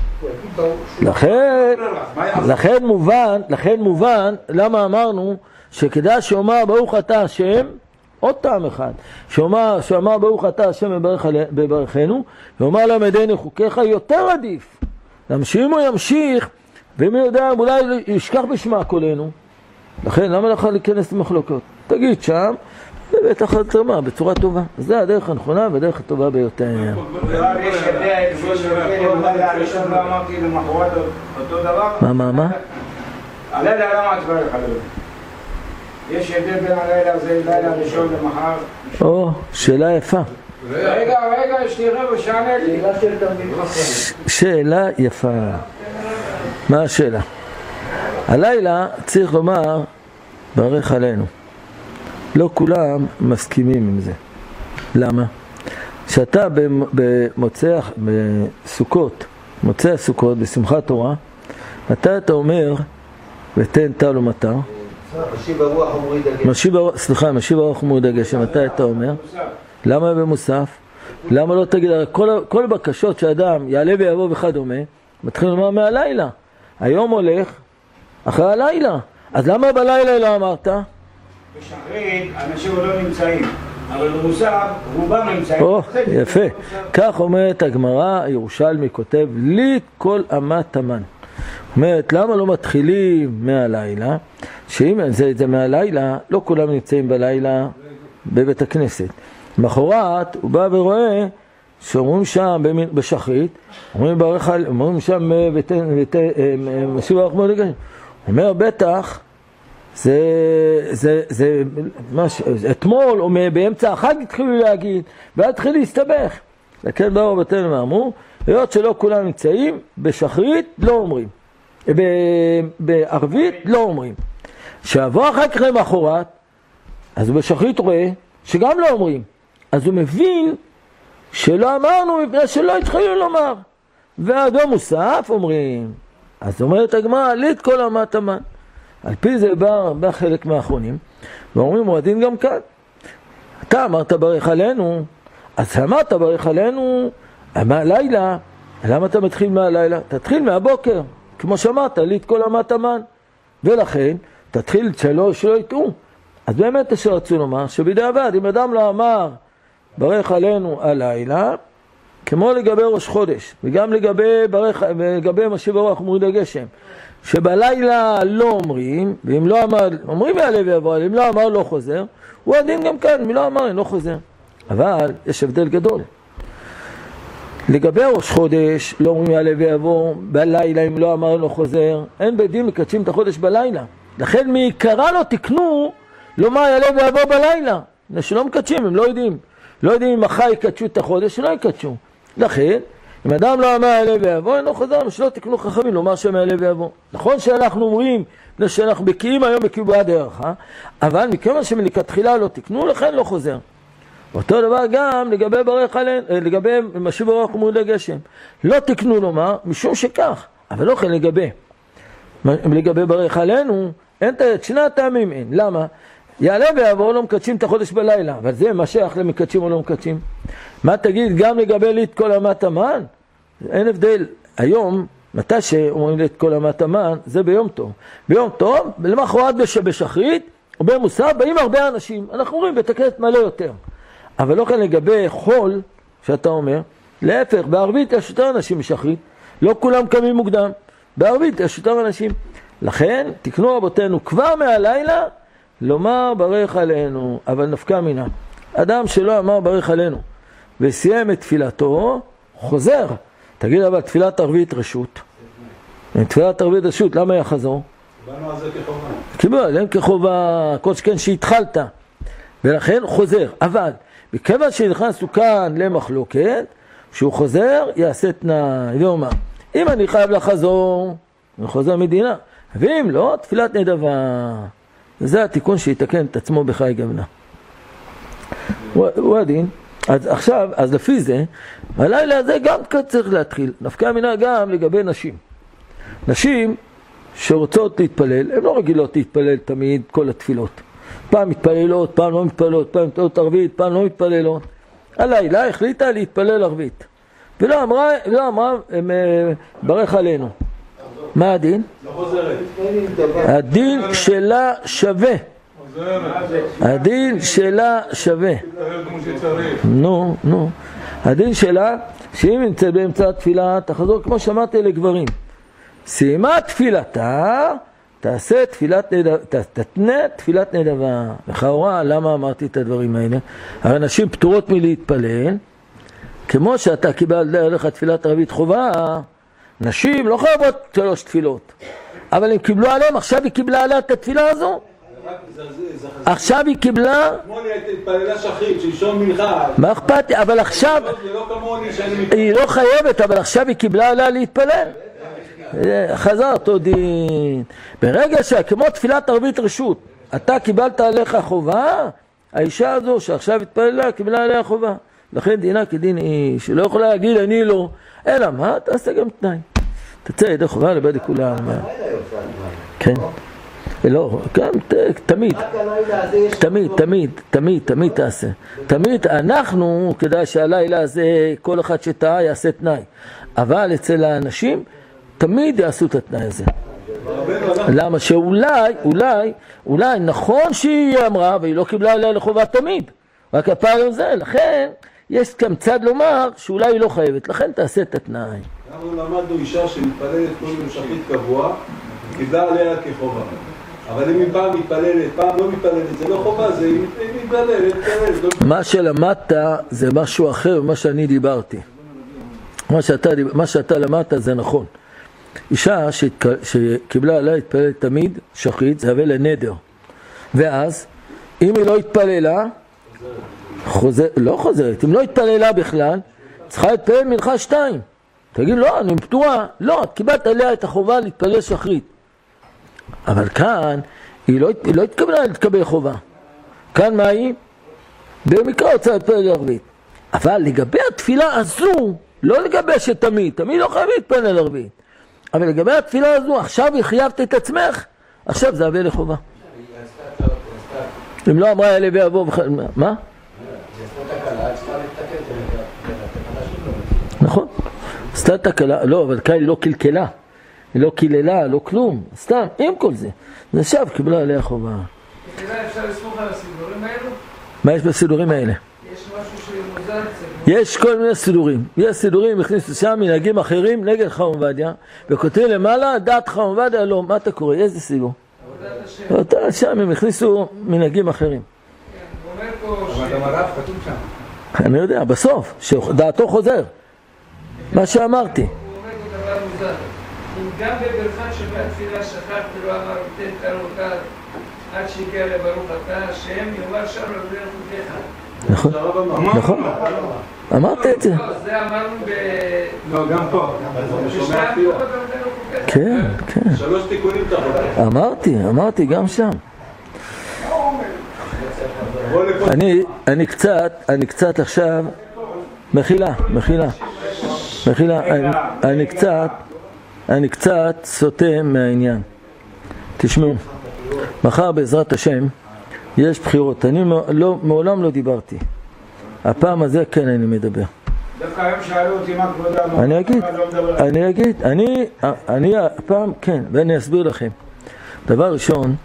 לכן, לכן מובן, לכן מובן למה אמרנו שכדאי שאומר ברוך אתה השם, עוד טעם אחד, שאומר, שאומר ברוך אתה השם בברכנו, ואומר למדני חוקיך יותר עדיף. למה שאם הוא ימשיך, ואם הוא יודע, אולי ישכח בשמע קולנו. לכן, למה לך להיכנס למחלוקות? תגיד שם, ובטח תרמה בצורה טובה. זה הדרך הנכונה והדרך הטובה ביותר. יש הבדל, יש הבדל, בלילה הראשון לא אמרתי למחרת אותו דבר. מה, מה, מה? הלילה לא אמרתי ברך עלינו. יש הבדל בין הלילה הזה, לילה ראשון למחר. או, שאלה יפה. רגע, רגע, יש לי רבע, שענה לי. שאלה יפה. מה השאלה? הלילה צריך לומר ברך עלינו. לא כולם מסכימים עם זה. למה? כשאתה במוצאי בסוכות, מוצאי הסוכות, בשמחת תורה, אתה אתה אומר, ותן טל ומטר. משיב הרוח ומוריד הגשם. סליחה, משיב הרוח ומוריד הגשם, מתי אתה אומר? למה במוסף? למה לא תגיד, כל, כל בקשות שאדם יעלה ויבוא וכדומה, מתחיל לומר מהלילה. היום הולך אחרי הלילה. אז למה בלילה לא אמרת? בשחרית אנשים לא נמצאים, אבל במוסף רובם נמצאים. או, יפה. כך אומרת הגמרא, הירושלמי כותב, לי כל אמת המן. אומרת, למה לא מתחילים מהלילה? שאם זה, זה מהלילה, לא כולם נמצאים בלילה בבית הכנסת. מחרת הוא בא ורואה שאומרים שם בשחרית, אומרים, ברך, אומרים שם משיב הרוח ומוריד הגשם. אומר, בטח, זה, זה, זה, מש, אתמול או באמצע החג התחילו להגיד, ואז התחיל להסתבך. לכן באו רבותינו ואמרו, היות שלא כולם נמצאים, בשחרית לא אומרים. בערבית לא אומרים. שעבור אחר כך למחרת, אז הוא בשחרית רואה שגם לא אומרים. אז הוא מבין שלא אמרנו מפני שלא התחילו לומר. והאדום מוסף אומרים. אז אומרת הגמרא, לי את כל אמת המן. על פי זה בא, בא חלק מהאחרונים, ואומרים מועדין גם כאן. אתה אמרת ברך עלינו, אז אמרת ברך עלינו, מהלילה, למה אתה מתחיל מהלילה? תתחיל מהבוקר, כמו שאמרת, לי את כל אמת המן. ולכן, תתחיל שלא, שלא יטעו. אז באמת שרצו לומר, שבדיעבד, אם אדם לא אמר ברך עלינו הלילה, כמו לגבי ראש חודש, וגם לגבי, ברך, לגבי משיב הרוח ומוריד הגשם, שבלילה לא אומרים, ואם לא אמר, אומרים יעלה ויבוא, אם לא אמר לא חוזר, הוא הדין גם כאן, אם לא אמר לא חוזר. אבל יש הבדל גדול. לגבי ראש חודש, לא אומרים יעלה ויבוא, בלילה אם לא אמר לא חוזר, אין בדין מקדשים את החודש בלילה. לכן מעיקרה לא תקנו, לא מה יעלה ויבוא בלילה. שלא מקדשים, הם לא יודעים. לא יודעים אם מחר יקדשו את החודש, שלא יקדשו. לכן, אם אדם לא אמר יעלה ויבוא, אינו חוזר, שלא תקנו חכמים, לומר שם יעלה ויבוא. נכון שאנחנו אומרים, שאנחנו בקיאים היום בקיבוע דרך, אבל מכיוון שמלכתחילה לא תקנו, לכן לא חוזר. אותו דבר גם לגבי ברך עלינו, לגבי משיב הרוח ומוריד הגשם. לא תקנו לומר, משום שכך, אבל לא כן לגבי. לגבי ברך עלינו, אין את שני הטעמים אין. למה? יעלה ויבוא לא מקדשים את החודש בלילה, אבל זה מה שייך למקדשים או לא מקדשים. מה תגיד גם לגבי לי את כל אמת המן? אין הבדל. היום, מתי שאומרים לי את כל אמת המן, זה ביום טוב. ביום טוב, למחרת בשחרית, או במוסף, באים הרבה אנשים. אנחנו רואים בית הכנסת מלא יותר. אבל לא כאן לגבי חול, שאתה אומר, להפך, בערבית יש יותר אנשים בשחרית, לא כולם קמים מוקדם. בערבית יש יותר אנשים. לכן, תקנו רבותינו כבר מהלילה, לומר ברך עלינו, אבל נפקא מינה. אדם שלא אמר ברך עלינו, וסיים את תפילתו, חוזר. תגיד אבל תפילת ערבית רשות. תפילת ערבית רשות, למה יחזור? קיבלנו על זה כחובה. קיבלנו עליהם כחובה, כל שכן שהתחלת. ולכן חוזר. אבל, בכיוון שנכנסו כאן למחלוקת, כשהוא חוזר, יעשה תנאי. ואומר, אם אני חייב לחזור, אני חוזר מדינה. ואם לא, תפילת נדבה. זה התיקון שיתקן את עצמו בחי גבנה. הוא, הוא הדין. אז עכשיו, אז לפי זה, הלילה הזה גם כאן צריך להתחיל. נפקא מינה גם לגבי נשים. נשים שרוצות להתפלל, הן לא רגילות להתפלל תמיד כל התפילות. פעם מתפללות, פעם לא מתפללות, פעם מתפללות ערבית, פעם לא מתפללות. הלילה החליטה להתפלל ערבית. ולא אמרה, לא אמרה, ברך עלינו. מה הדין? לא חוזרת. הדין שלה שווה. הדין שלה שווה. נו, נו. הדין שלה, שאם נמצא באמצע התפילה, תחזור כמו שאמרתי לגברים. סיימה תפילתה, תעשה תפילת נדבה, תתנה תפילת נדבה. לכאורה, למה אמרתי את הדברים האלה? הרי נשים פטורות מלהתפלל, כמו שאתה קיבלת עליך תפילת ערבית חובה, נשים לא חייבות שלוש תפילות. אבל הם קיבלו עליהם, עכשיו היא קיבלה עליה את התפילה הזו. עכשיו היא קיבלה... כמוני הייתה התפללה שחרית, שלשום מנחה. מה אכפת לי? אבל עכשיו... היא לא חייבת, אבל עכשיו היא קיבלה עליה להתפלל. חזר אותו דין. ברגע שכמו תפילת ערבית רשות, אתה קיבלת עליך חובה, האישה הזו שעכשיו התפללה, קיבלה עליה חובה. לכן דינה כדין היא שלא יכולה להגיד אני לא, אלא מה? תעשה גם תנאי. תצא ידי חובה לבד כולם. כן. לא, גם תמיד. תמיד, תמיד, תמיד, תמיד תעשה. תמיד אנחנו, כדאי שהלילה הזה כל אחד שטעה יעשה תנאי. אבל אצל האנשים תמיד יעשו את התנאי הזה. למה שאולי, אולי, אולי נכון שהיא אמרה והיא לא קיבלה עליה לחובה תמיד. רק הפעם זה, לכן יש גם צד לומר שאולי היא לא חייבת, לכן תעשה את התנאי. אנחנו למדנו אישה שמתפללת כל יום שחרית קבוע, קיבלה עליה כחובה. אבל אם היא פעם מתפללת, פעם לא מתפללת, זה לא חובה, זה היא מתפללת, מתפללת. מה שלמדת זה משהו אחר ממה שאני דיברתי. מה שאתה, מה שאתה למדת זה נכון. אישה שקיבלה עליה להתפללת תמיד שחרית, זה הווה לנדר. ואז, אם היא לא התפללה, חוזר, לא חוזרת, אם לא התפללה בכלל, צריכה להתפלל מנחה שתיים. תגיד, לא, אני פתורה. לא, קיבלת עליה את החובה להתפלל שחרית. אבל כאן, היא לא, היא לא התקבלה להתקבל חובה. כאן מה היא? במקרה רוצה להתפלל ערבית. אבל לגבי התפילה הזו, לא לגבי שתמיד, תמיד לא חייב להתפלל ערבית. אבל לגבי התפילה הזו, עכשיו היא חייבת את עצמך, עכשיו זה הווה לחובה. אם לא אמרה אלה ויבוא וכן, מה? נכון, עשתה תקלה, לא, אבל כאן היא לא קלקלה, היא לא קיללה, לא כלום, סתם, עם כל זה. זה שב, קיבלה עליה חובה. תראה, אפשר לסמוך על הסידורים האלו? מה יש בסידורים האלה? יש משהו שמוזר קצת. יש כל מיני סידורים. יש סידורים, הכניסו שם מנהגים אחרים נגד חכם עובדיה, וכותבים למעלה, דעת חכם עובדיה, לא, מה אתה קורא? איזה סידור? עבודת השם. אותה שם הם הכניסו מנהגים אחרים. כן, הוא אומר פה ש... אבל גם הרב כתוב שם. אני יודע, בסוף, שדעתו חוזר. מה שאמרתי. הוא אומר פה דבר מוזר. אם גם בברכת שבת תפילה שכח ולא אמר תן תרוקה עד שהגיע לברוך אתה השם, יאמר שם לבריח חוקיך. נכון, נכון. אמרת את זה. לא, זה אמרנו ב... לא, גם פה. בשתיים פה אתה נותן לו חוקיך. כן, כן. שלוש תיקונים תחת. אמרתי, אמרתי גם שם. אני, אני קצת, אני קצת עכשיו, מחילה, מחילה, מחילה, אני, אני קצת, אני קצת סוטה מהעניין. תשמעו, מחר בעזרת השם יש בחירות. אני לא, מעולם לא דיברתי. הפעם הזה כן אני מדבר. דווקא היום שאלו אותי מה כבודה אמר. אני אגיד, אני אגיד, אני, אני הפעם כן, ואני אסביר לכם. דבר ראשון,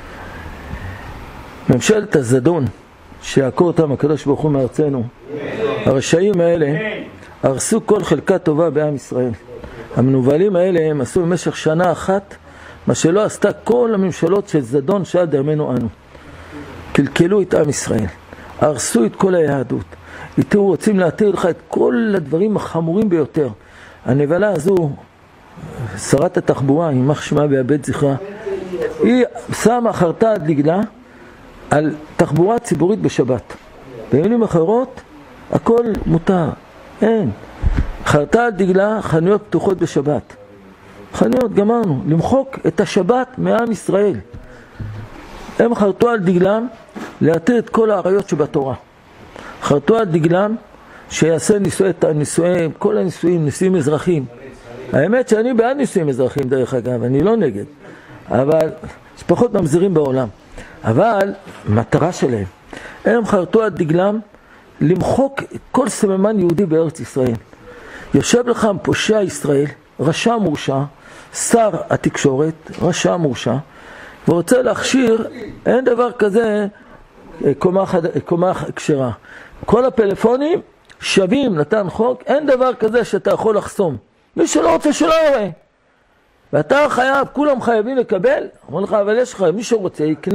ממשלת הזדון שיעקור אותם הקדוש ברוך הוא מארצנו, הרשעים האלה הרסו כל חלקה טובה בעם ישראל. המנובלים האלה הם עשו במשך שנה אחת מה שלא עשתה כל הממשלות של זדון שעד ימינו אנו. קלקלו את עם ישראל, הרסו את כל היהדות, איתו רוצים להתיר לך את כל הדברים החמורים ביותר. הנבלה הזו, שרת התחבורה, יימח שמה ויאבד זכרה, היא שמה חרתה עד דגלה על תחבורה ציבורית בשבת. במילים אחרות, הכל מותר, אין. חרתה על דגלה חנויות פתוחות בשבת. חנויות, גמרנו, למחוק את השבת מעם ישראל. הם חרטו על דגלם להתיר את כל העריות שבתורה. חרטו על דגלם שיעשה נישואי, נישואי, כל הנישואים, נישואים אזרחיים. האמת שאני בעד נישואים אזרחיים דרך אגב, אני לא נגד. אבל יש פחות ממזירים בעולם. אבל מטרה שלהם, הם חרטו על דגלם למחוק כל סממן יהודי בארץ ישראל. יושב לך פושע ישראל, רשע מורשע, שר התקשורת, רשע מורשע, ורוצה להכשיר, אין דבר כזה קומה, חד... קומה כשרה. כל הפלאפונים שווים, נתן חוק, אין דבר כזה שאתה יכול לחסום. מי שלא רוצה שלא יראה. ואתה חייב, כולם חייבים לקבל, אומר לך, אבל יש לך, מי שרוצה יקנה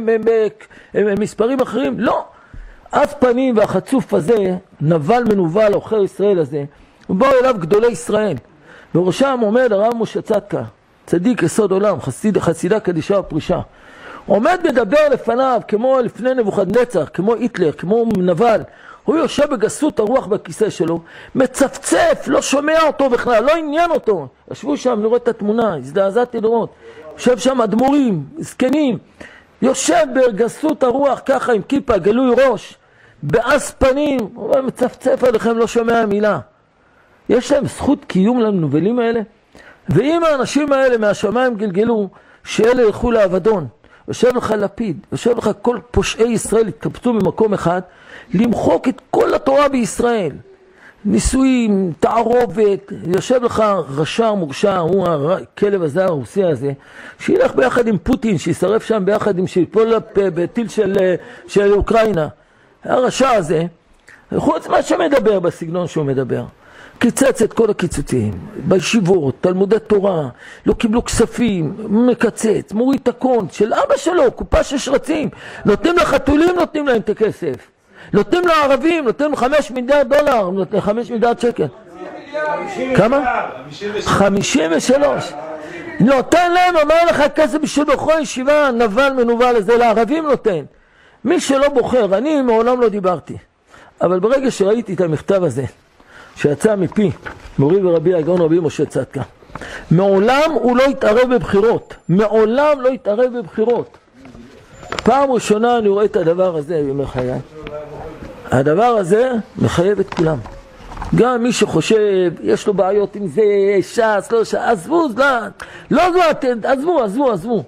מספרים אחרים, לא. אף פנים והחצוף הזה, נבל מנובל, אוכר ישראל הזה, ובאו אליו גדולי ישראל. בראשם עומד הרב משה צדקה, צדיק יסוד עולם, חסיד, חסידה קדישה ופרישה. עומד מדבר לפניו, כמו לפני נבוכדנצר, כמו היטלר, כמו נבל. הוא יושב בגסות הרוח בכיסא שלו, מצפצף, לא שומע אותו בכלל, לא עניין אותו. ישבו שם לראות את התמונה, הזדעזעתי לראות. יושב שם אדמו"רים, זקנים. יושב בגסות הרוח ככה עם כיפה, גלוי ראש, בעס פנים, הוא אומר, מצפצף עליכם, לא שומע מילה. יש להם זכות קיום לנובלים האלה? ואם האנשים האלה מהשמיים גלגלו, שאלה ילכו לאבדון, יושב לך לפיד, יושב לך כל פושעי ישראל התקבצו ממקום אחד, למחוק את כל התורה בישראל. נישואים, תערובת, יושב לך רשע מורשע, הוא הכלב הזה, הרוסי הזה, שילך ביחד עם פוטין, שישרף שם ביחד עם שיפול בטיל של, של אוקראינה. הרשע הזה, חוץ מה שמדבר בסגנון שהוא מדבר. קיצץ את כל הקיצוצים, בישיבות, תלמודי תורה, לא קיבלו כספים, מקצץ, מוריד את הקונט של אבא שלו, קופה של שרצים, נותנים לחתולים, נותנים להם את הכסף. נותנים לערבים, נותנים חמש מיליארד דולר, נותנים חמש מיליארד שקל. כמה? חמישים ושלוש. נותן להם, אומר לך כסף בשביל בכל ישיבה, נבל מנובל הזה, לערבים נותן. מי שלא בוחר, אני מעולם לא דיברתי. אבל ברגע שראיתי את המכתב הזה, שיצא מפי מורי ורבי הגאון רבי משה צדקה, מעולם הוא לא התערב בבחירות. מעולם לא התערב בבחירות. פעם ראשונה אני רואה את הדבר הזה בימי חיי. הדבר הזה מחייב את כולם. גם מי שחושב, יש לו בעיות עם זה, ש"ס, לא ש"ס, עזבו, לא, לא, עזבו, עזבו, עזבו.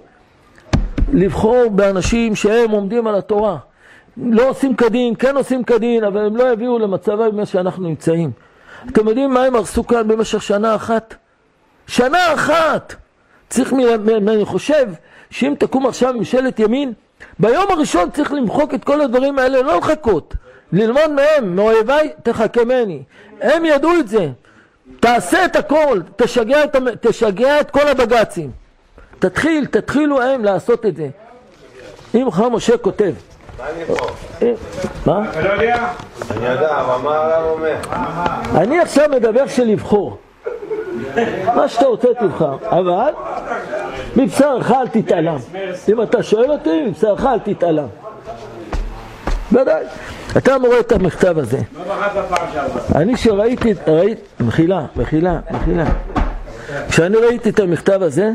לבחור באנשים שהם עומדים על התורה. לא עושים כדין, כן עושים כדין, אבל הם לא יביאו למצבה במה שאנחנו נמצאים. אתם יודעים מה הם הרסו כאן במשך שנה אחת? שנה אחת! צריך, אני חושב, שאם תקום עכשיו ממשלת ימין, ביום הראשון צריך למחוק את כל הדברים האלה, לא לחכות. ללמוד מהם, מאויביי תחכמני. הם ידעו את זה. תעשה את הכל, תשגע את, תשגע את כל הבגצים. תתחיל, תתחילו הם לעשות את זה. אם חם משה כותב. מה אני פה? מה? אתה לא יודע? אני יודע, אבל מה הרב אומר? אני עכשיו מדבר של לבחור. מה שאתה רוצה תבחר. אבל מבשרך אל תתעלם. אם אתה שואל אותי, מבשרך אל תתעלם. ודאי. אתה מורה את המכתב הזה. לא בחרת בפעם שעברה. אני שראיתי, ראיתי, מחילה, מחילה, מחילה. כשאני ראיתי את המכתב הזה,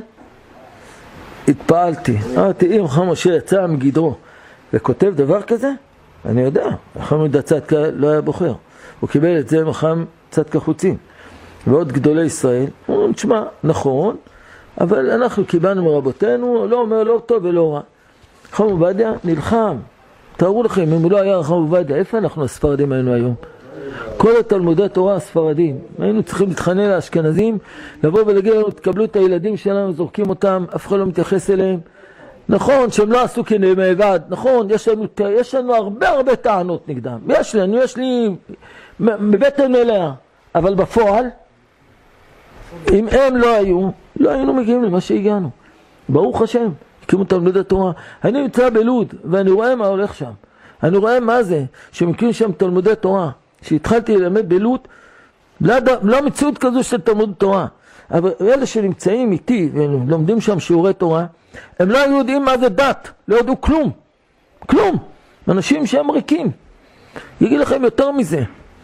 התפעלתי. אמרתי, אם חם משה יצא מגדרו וכותב דבר כזה, אני יודע, חם יהודה צדקה לא היה בוחר. הוא קיבל את זה מחם צדקה חוצים. ועוד גדולי ישראל, הוא אומר, תשמע, נכון, אבל אנחנו קיבלנו מרבותינו, לא אומר לא טוב ולא רע. חם עובדיה נלחם. תארו לכם, אם הוא לא היה חם עובדיה, איפה אנחנו הספרדים היינו היום? כל התלמודי תורה הספרדים, היינו צריכים להתחנן לאשכנזים, לבוא ולהגיד לנו, תקבלו את הילדים שלנו, זורקים אותם, אף אחד לא מתייחס אליהם. נכון שהם לא עשו כנאמד, נכון, יש לנו, יש לנו הרבה הרבה טענות נגדם. יש לנו, יש לי מבטן מלאה, אבל בפועל, אם הם לא היו, לא היינו מגיעים למה שהגענו. ברוך השם, הקימו תלמודי תורה. אני נמצא בלוד, ואני רואה מה הולך שם. אני רואה מה זה, שמקימים שם תלמודי תורה. שהתחלתי ללמד בלוד, לא, לא מציאות כזו של תלמוד תורה. אבל אלה שנמצאים איתי, ולומדים שם שיעורי תורה, הם לא יודעים מה זה דת, לא ידעו כלום. כלום. אנשים שהם ריקים. יגיד לכם יותר מזה.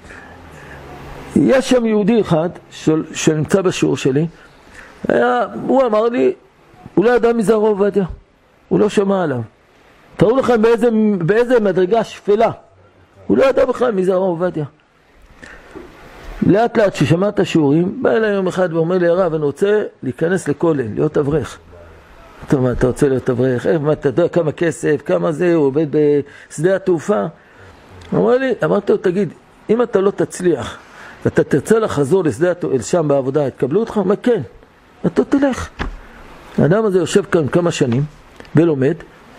יש שם יהודי אחד של, שנמצא בשיעור שלי, היה, הוא אמר לי, הוא לא ידע מי זה הרב עובדיה, הוא לא שמע עליו. תראו לכם באיזה, באיזה מדרגה שפלה הוא לא ידע בכלל מי זה הרב עובדיה. לאט לאט ששמע את השיעורים, בא אליי יום אחד ואומר לי, הרב, אני רוצה להיכנס לכולל, להיות אברך. טוב, מה, אתה רוצה להיות אברך? איך, מה, אתה יודע כמה כסף, כמה זה, הוא עובד בשדה התעופה? אמר לי, אמרתי לו, תגיד, אם אתה לא תצליח, ואתה תרצה לחזור לשדה התעופה, שם בעבודה, התקבלו אותך? אומר, כן, אתה תלך. האדם הזה יושב כאן כמה שנים, ולומד.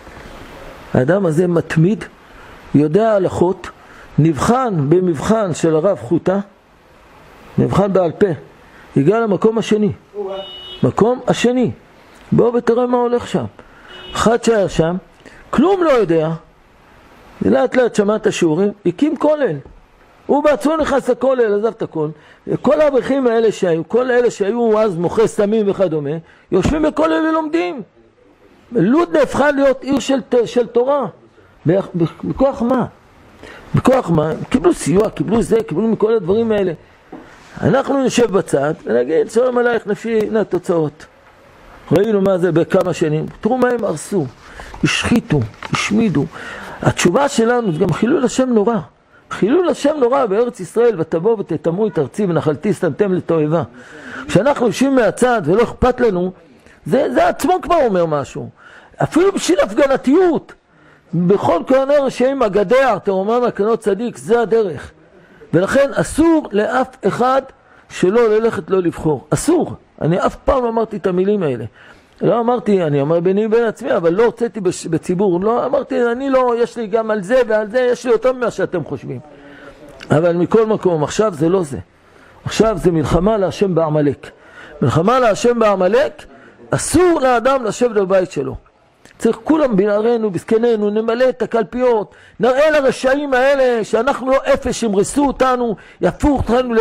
האדם הזה מתמיד, יודע הלכות, נבחן במבחן של הרב חוטה, נבחן בעל פה, הגיע למקום השני. מקום השני. בואו ותראה מה הולך שם. אחד שהיה שם, כלום לא יודע, לאט לאט שמע את השיעורים, הקים כולל. הוא בעצמו נכנס לכולל, עזב את הכל. כל האברכים האלה שהיו, כל אלה שהיו אז מוכרי סמים וכדומה, יושבים בכולל ולומדים. לוד נהפכה להיות עיר של, של תורה. בכוח מה? בכוח מה? קיבלו סיוע, קיבלו זה, קיבלו מכל הדברים האלה. אנחנו נשב בצד ונגיד, שלום עלייך נפשי, הנה התוצאות. ראינו מה זה בכמה שנים. תראו מה הם הרסו, השחיתו, השמידו. התשובה שלנו זה גם חילול השם נורא. חילול השם נורא בארץ ישראל, ותבואו ותתאמו את ארצי ונחלתי סתמתם לתועבה. כשאנחנו יושבים מהצד ולא אכפת לנו, זה, זה עצמו כבר אומר משהו. אפילו בשביל הפגנתיות. בכל כהני רשעים אגדיה, תרומה מהקנות צדיק, זה הדרך. ולכן אסור לאף אחד שלא ללכת לא לבחור. אסור. אני אף פעם לא אמרתי את המילים האלה. לא אמרתי, אני אומר ביני ובין עצמי, אבל לא הוצאתי בציבור. לא אמרתי, אני לא, יש לי גם על זה ועל זה, יש לי יותר ממה שאתם חושבים. אבל מכל מקום, עכשיו זה לא זה. עכשיו זה מלחמה להשם בעמלק. מלחמה להשם בעמלק, אסור לאדם לשבת בבית שלו. צריך כולם בנערנו, בזקנינו, נמלא את הקלפיות, נראה לרשעים האלה שאנחנו לא אפס, שמרסו אותנו, יפו אותנו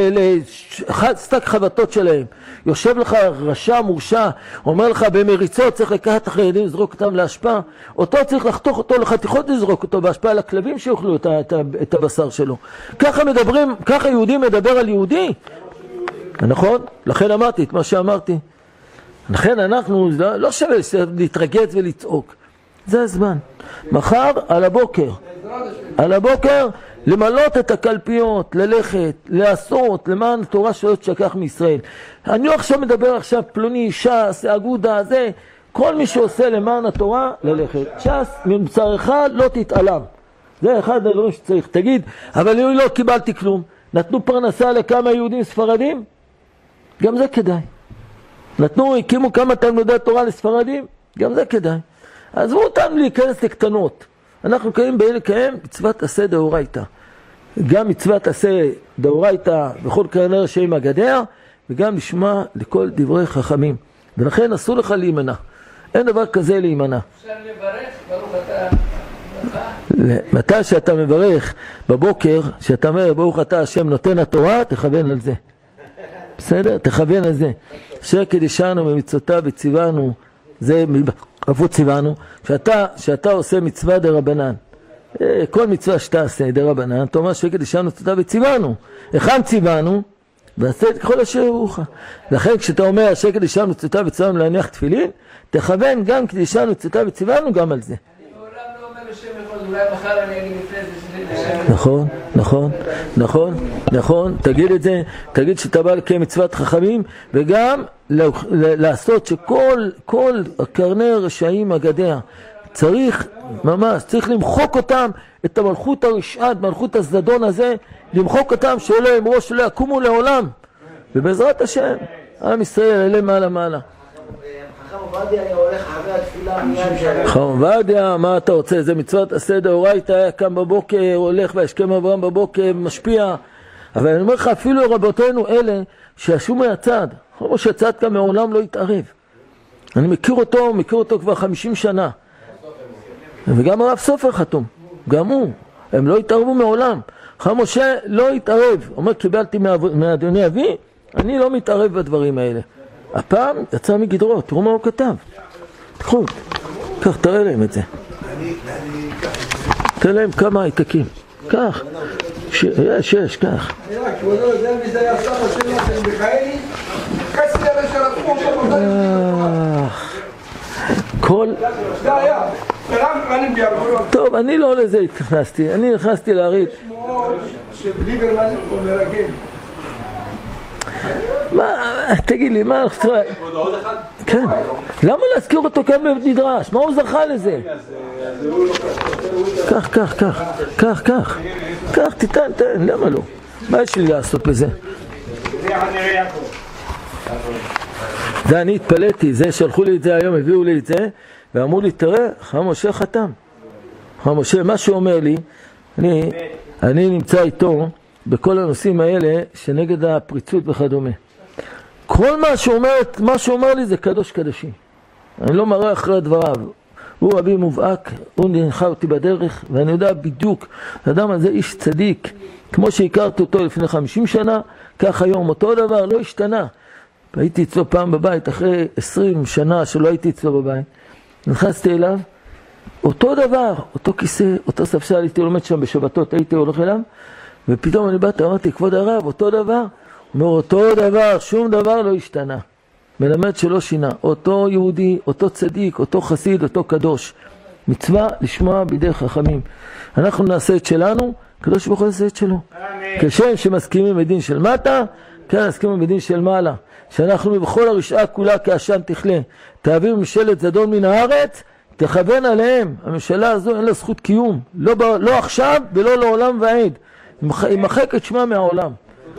לשק חבטות שלהם. יושב לך רשע מורשע, אומר לך במריצות צריך לקחת החרדים, לזרוק אותם להשפעה, אותו צריך לחתוך אותו לחתיכות, לזרוק אותו בהשפעה לכלבים שיאכלו את, את, את הבשר שלו. ככה מדברים, ככה יהודי מדבר על יהודי. נכון? לכן אמרתי את מה שאמרתי. לכן אנחנו, לא שווה להתרגץ ולצעוק. זה הזמן. מחר על הבוקר. על הבוקר למלות את הקלפיות, ללכת, לעשות, למען התורה שלא תשכח מישראל. אני לא עכשיו מדבר עכשיו פלוני, ש"ס, אגודה, זה. כל מי שעושה למען התורה, ללכת. ש"ס, מבצר אחד לא תתעלם. זה אחד הדברים שצריך. תגיד, אבל אני לא קיבלתי כלום. נתנו פרנסה לכמה יהודים ספרדים? גם זה כדאי. נתנו, הקימו כמה תלמודי תורה לספרדים, גם זה כדאי. עזבו אותנו להיכנס לקטנות. אנחנו קיים באלה קיים מצוות עשה דאורייתא. גם מצוות עשה דאורייתא בכל כהני רשעים אגדיה, וגם לשמוע לכל דברי חכמים. ולכן אסור לך להימנע. אין דבר כזה להימנע. אפשר לברך, ברוך אתה. מתי שאתה מברך בבוקר, שאתה אומר ברוך אתה השם נותן התורה, תכוון על זה. בסדר? תכוון על זה. אשר קדישנו ממצוותיו וציוונו, זה אבו ציוונו, שאתה, שאתה עושה מצווה דרבנן. כל מצווה שאתה עושה דרבנן, אתה אומר אשר קדישנו מצוותיו וציוונו. היכן ציוונו? ועשה את כל אשר יורוך. לכן כשאתה אומר אשר קדישנו מצוותיו וציוונו להניח תפילין, תכוון גם קדישנו מצוותיו וציוונו גם על זה. נכון, נכון, נכון, נכון, תגיד את זה, תגיד שאתה בא לקיים מצוות חכמים, וגם לעשות שכל, כל קרני רשעים אגדיה, צריך, ממש, צריך למחוק אותם, את המלכות הרשעת, מלכות הזדון הזה, למחוק אותם, שלא להם ראש, שלא יקומו לעולם, ובעזרת השם, עם ישראל אלה מעלה מעלה. חכם עובדיה, מה אתה רוצה? זה מצוות עשה דאורייתא, היה קם בבוקר, הולך והשכם אברהם בבוקר, משפיע. אבל אני אומר לך, אפילו רבותינו אלה שישבו מהצד, כמו שהצד כאן מעולם לא יתערב. אני מכיר אותו, מכיר אותו כבר חמישים שנה. וגם הרב סופר חתום, גם הוא. הם לא התערבו מעולם. חכם משה לא התערב. אומר, קיבלתי מאדוני אבי, אני לא מתערב בדברים האלה. הפעם יצא מגדרו, תראו מה הוא כתב. תקחו, כך, תראה להם את זה. תראה להם כמה העתקים. כך, יש, יש, כך. כבודו יודע מי זה היה סבא שלי, של מיכאלי? חצי הרי של התחום כל... זה היה. טוב, טוב, אני לא לזה התכנסתי, אני נכנסתי להריד. שמועות שליברמן הוא מרגל. מה, תגיד לי, מה... עוד אחד? כן, למה להזכיר אותו כאן בבית מדרש? מה הוא זכה לזה? כך, כך, כך, כך, כך, כך, תיתן, תן, למה לא? מה יש לי לעשות בזה? זה אני התפלאתי, זה שלחו לי את זה היום, הביאו לי את זה, ואמרו לי, תראה, חם משה חתם. חם משה, מה שהוא אומר לי, אני, אני נמצא איתו בכל הנושאים האלה שנגד הפריצות וכדומה. כל מה שאומר, מה שאומר לי זה קדוש קדשים. אני לא מראה אחרי דבריו. הוא אבי מובהק, הוא ננחה אותי בדרך, ואני יודע בדיוק, האדם הזה איש צדיק, כמו שהכרתי אותו לפני חמישים שנה, כך היום אותו דבר, לא השתנה. הייתי אצלו פעם בבית, אחרי עשרים שנה שלא הייתי אצלו בבית, נכנסתי אליו, אותו דבר, אותו כיסא, אותו ספסל, הייתי לומד שם בשבתות, הייתי הולך אליו, ופתאום אני באתי, אמרתי, כבוד הרב, אותו דבר, הוא אומר, אותו דבר, שום דבר לא השתנה. מלמד שלא שינה, אותו יהודי, אותו צדיק, אותו חסיד, אותו קדוש. מצווה לשמוע בידי חכמים. אנחנו נעשה את שלנו, קדוש ברוך הוא יעשה את שלו. כשם שמסכימים בדין של מטה, כן מסכימים בדין של מעלה. שאנחנו בכל הרשעה כולה כעשן תכלה. תעביר משלת זדון מן הארץ, תכוון עליהם. הממשלה הזו אין לה זכות קיום. לא, לא עכשיו ולא לעולם ועד. ימחק את שמה מהעולם.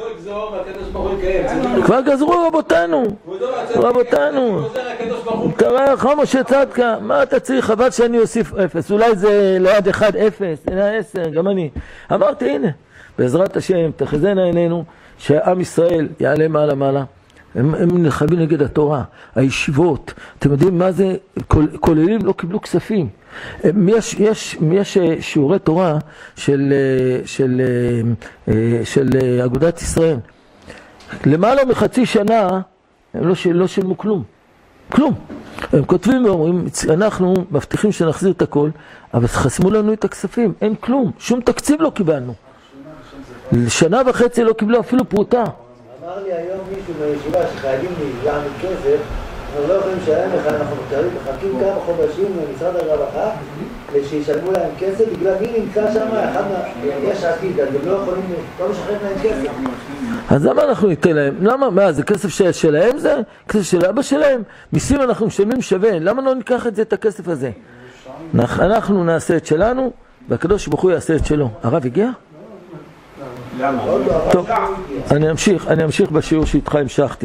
כבר גזרו רבותינו, רבותינו, תראה חם משה צדקה, מה אתה צריך? חבל שאני אוסיף אפס, אולי זה ליד אחד אפס, הנה עשר, גם אני. אמרתי הנה, בעזרת השם תחזינה עינינו שעם ישראל יעלה מעלה מעלה. הם, הם נלחמים נגד התורה, הישיבות, אתם יודעים מה זה, כוללים לא קיבלו כספים. יש, יש, יש שיעורי תורה של, של, של אגודת ישראל. למעלה מחצי שנה הם לא, לא שילמו כלום. כלום. הם כותבים ואומרים, אנחנו מבטיחים שנחזיר את הכל, אבל חסמו לנו את הכספים. אין כלום. שום תקציב לא קיבלנו. שנה וחצי לא קיבלו אפילו פרוטה. אמר לי היום מישהו בישיבה שחייבים לי להעמיד כסף, אנחנו לא יכולים לשלם לך, אנחנו מחכים כמה חודשים למשרד הרווחה שישלמו להם כסף, בגלל מי נמצא שם, אחד יש עתיד, אז הם לא יכולים, לא משחררים להם כסף. אז למה אנחנו ניתן להם? למה? מה, זה כסף שלהם זה? כסף של אבא שלהם? מיסים אנחנו משלמים שווה, למה לא ניקח את זה, את הכסף הזה? אנחנו נעשה את שלנו, והקדוש ברוך הוא יעשה את שלו. הרב הגיע? למה? טוב, אני אמשיך, אני אמשיך בשיעור שאיתך המשכתי.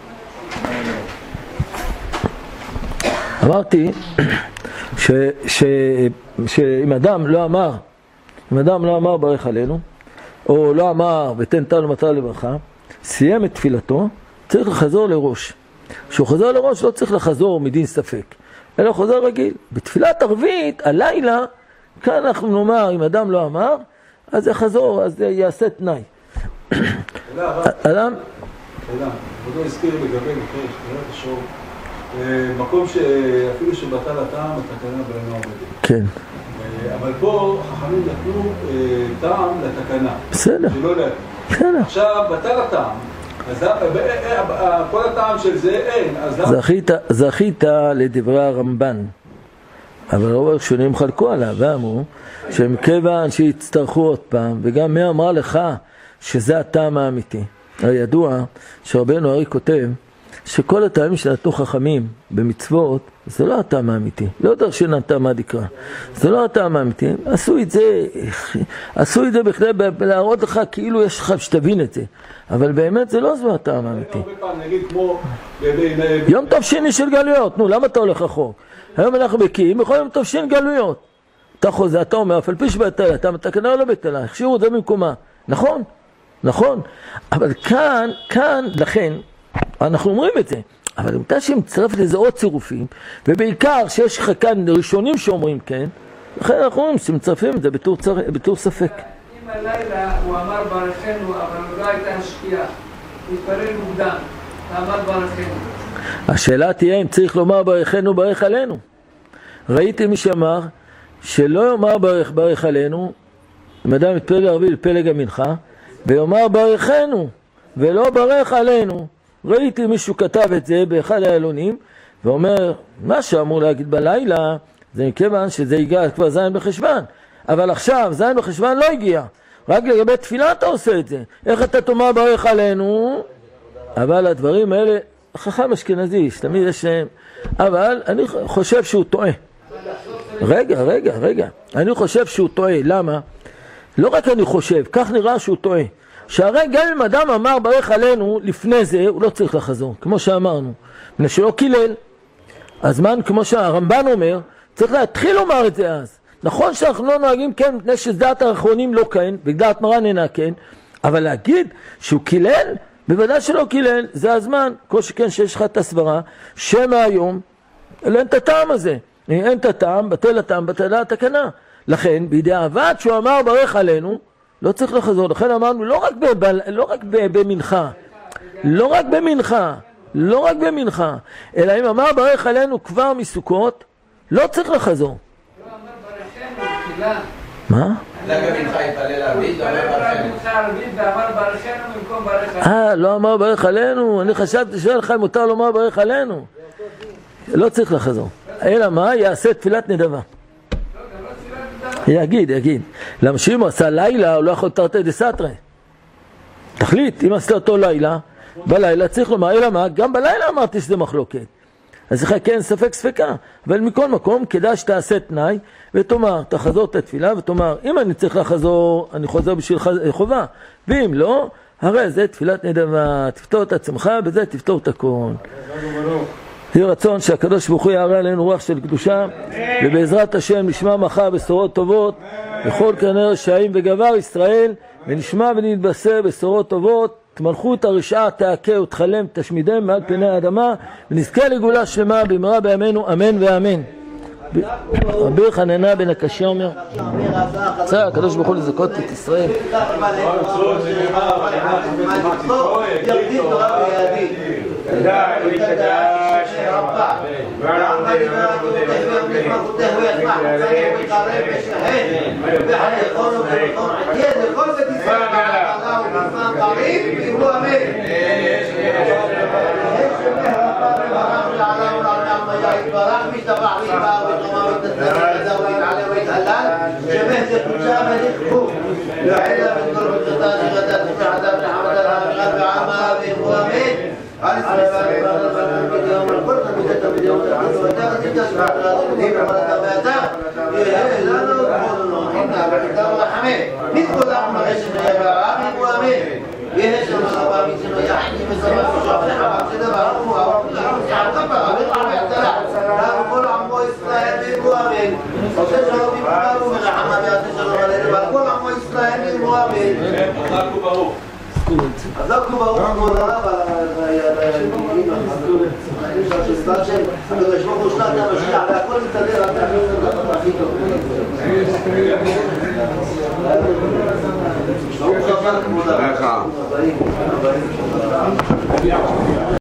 אמרתי ש, ש, שאם אדם לא אמר, אם אדם לא אמר ברך עלינו, או לא אמר ותן תנו מטרה לברכה, סיים את תפילתו, צריך לחזור לראש. כשהוא חזר לראש לא צריך לחזור מדין ספק, אלא חוזר רגיל. בתפילת ערבית, הלילה, כאן אנחנו נאמר, אם אדם לא אמר, אז זה חזור, אז זה יעשה תנאי. שאלה, אדם? שאלה, כבודו הזכיר לגבי מקרה שתראה את השור, מקום שאפילו שבטל הטעם, התקנה בעינו עומדת. כן. אבל פה חכמים נתנו טעם לתקנה. בסדר. שלא להגיד. בסדר. עכשיו, בטל הטעם, אז כל הטעם של זה אין. זכית, זכית לדברי הרמב"ן. אבל רוב הראשונים חלקו עליו, ואמרו שהם כיוון שיצטרכו עוד פעם, וגם מי אמרה לך שזה הטעם האמיתי. הידוע שרבנו ארי כותב שכל הטעמים שנתנו חכמים במצוות, זה לא הטעם האמיתי, לא דרשן הטעם הדקרא, זה לא הטעם האמיתי. עשו את זה, עשו את זה בכדי להראות לך כאילו יש לך שתבין את זה, אבל באמת זה לא זו הטעם האמיתי. יום טוב שני של גלויות, נו, למה אתה הולך רחוק? היום אנחנו בקיאים, בכל יום טוב שני גלויות. אתה חוזה, אתה אומר, אף על פי שבטלה, אתה מתקנה או לא בטלה, הכשירו את זה במקומה. נכון? נכון. אבל כאן, כאן, לכן, אנחנו אומרים את זה. אבל מתי שמצטרף לזה עוד צירופים, ובעיקר שיש לך כאן ראשונים שאומרים כן, לכן אנחנו אומרים שמצטרפים את זה בתור, צר... בתור ספק. אם הלילה הוא אמר ברכנו, אבל לא הייתה שקיעה, הוא התפלל מוקדם, אמר ברכנו. השאלה תהיה אם צריך לומר ברכנו ברך עלינו. ראיתי מי שאמר שלא יאמר ברך ברך עלינו, אם אדם מתפלל לערבי לפלג המנחה, ויאמר ברכנו ולא ברך עלינו. ראיתי מישהו כתב את זה באחד האלונים, ואומר, מה שאמור להגיד בלילה, זה מכיוון שזה הגיע כבר זין בחשבן. אבל עכשיו זין בחשבן לא הגיע. רק לגבי תפילה אתה עושה את זה. איך אתה תאמר ברך עלינו? אבל הדברים האלה, חכם אשכנזי, תמיד יש להם. אבל אני חושב שהוא טועה. רגע, רגע, רגע. אני חושב שהוא טועה. למה? לא רק אני חושב, כך נראה שהוא טועה. שהרי גם אם אדם אמר ברך עלינו לפני זה, הוא לא צריך לחזור, כמו שאמרנו. מפני שלא קילל. הזמן, כמו שהרמב"ן אומר, צריך להתחיל לומר את זה אז. נכון שאנחנו לא נוהגים כן, מפני שדעת האחרונים לא כן, ודעת מרן אינה כן, אבל להגיד שהוא קילל, בוודאי שלא קילל, זה הזמן, כל שכן שיש לך את הסברה, שמא היום, אין את הטעם הזה. אין את הטעם, בטל הטעם, בטלה התקנה. לכן, בידי אהבת שהוא אמר ברך עלינו, לא צריך לחזור. לכן אמרנו, לא רק, ב, לא רק ב, במנחה, לא רק במנחה, לא רק במנחה, אלא אם אמר ברך עלינו כבר מסוכות, לא צריך לחזור. לא אמר ברכנו, תפילה. מה? לא גם מנחה יתפלל ערבית, אמר ברכנו. מנחה ערבית ואמר ברכנו במקום ברך עלינו. אה, לא אמר ברך עלינו? אני חשבתי שואל לך אם מותר לומר ברך עלינו. לא צריך לחזור. אלא מה? יעשה תפילת נדבה. יגיד, יגיד. למה שאם הוא עשה לילה, הוא לא יכול תרתי דסתרי. תחליט, אם עשתה אותו לילה, בלילה צריך לומר, אלא מה? גם בלילה אמרתי שזה מחלוקת. אז לך כן ספק ספקה. אבל מכל מקום, כדאי שתעשה תנאי, ותאמר, תחזור את התפילה, ותאמר, אם אני צריך לחזור, אני חוזר בשביל חובה. ואם לא, הרי זה תפילת נדבה, תפתור את עצמך, בזה תפתור את הכל. יהי רצון שהקדוש ברוך הוא יערה עלינו רוח של קדושה, ובעזרת השם נשמע מחר בשורות טובות בכל קרני רשעים וגבר ישראל, ונשמע ונתבשר בשורות טובות, מלכות הרשעה תעקה ותחלם תשמידם מעל פני האדמה, ונזכה לגאולה שלמה במהרה בימינו אמן ואמן. רבי חננה בן הקשיא אומר, רצה הקדוש ברוך הוא לזכות את ישראל. ברח משתבח ליבה ותרומה ותתנאה ותזאורית עליה והתהלל שמח זה קודשה ולכבו לעילה ותגור בקרתה שירתה תפחתה ותחמתה להמחת ועמה ואיכו אמן על ישראל ואתה בדיום על כל תלמידתה בדיום תלמידו ואתה חצית שבעת רזים ומלתה ואתה יהיה לנו כבודנו חינה וחתה ורחמה נתכו לנו מרשת נעברה ואיכו אמן יהיה שם הרבה מצנו יחדים וסבב ושוב לחבב שדבר הוא הוא יערכה ברכה ויעתלה לנו כל עמו ישראל ואיכו אמן עושה שלום יפקרו ורחמה ויעשה שלום עלינו ועל כל עמו ישראל ואיכו אמן חזקו ברוך חזקו ברוך כבוד הרב על היהודים הקדוש ברוך הוא שנת המשיח והכל מסתדר על זה הכי טוב ברוך חזק כבוד הרב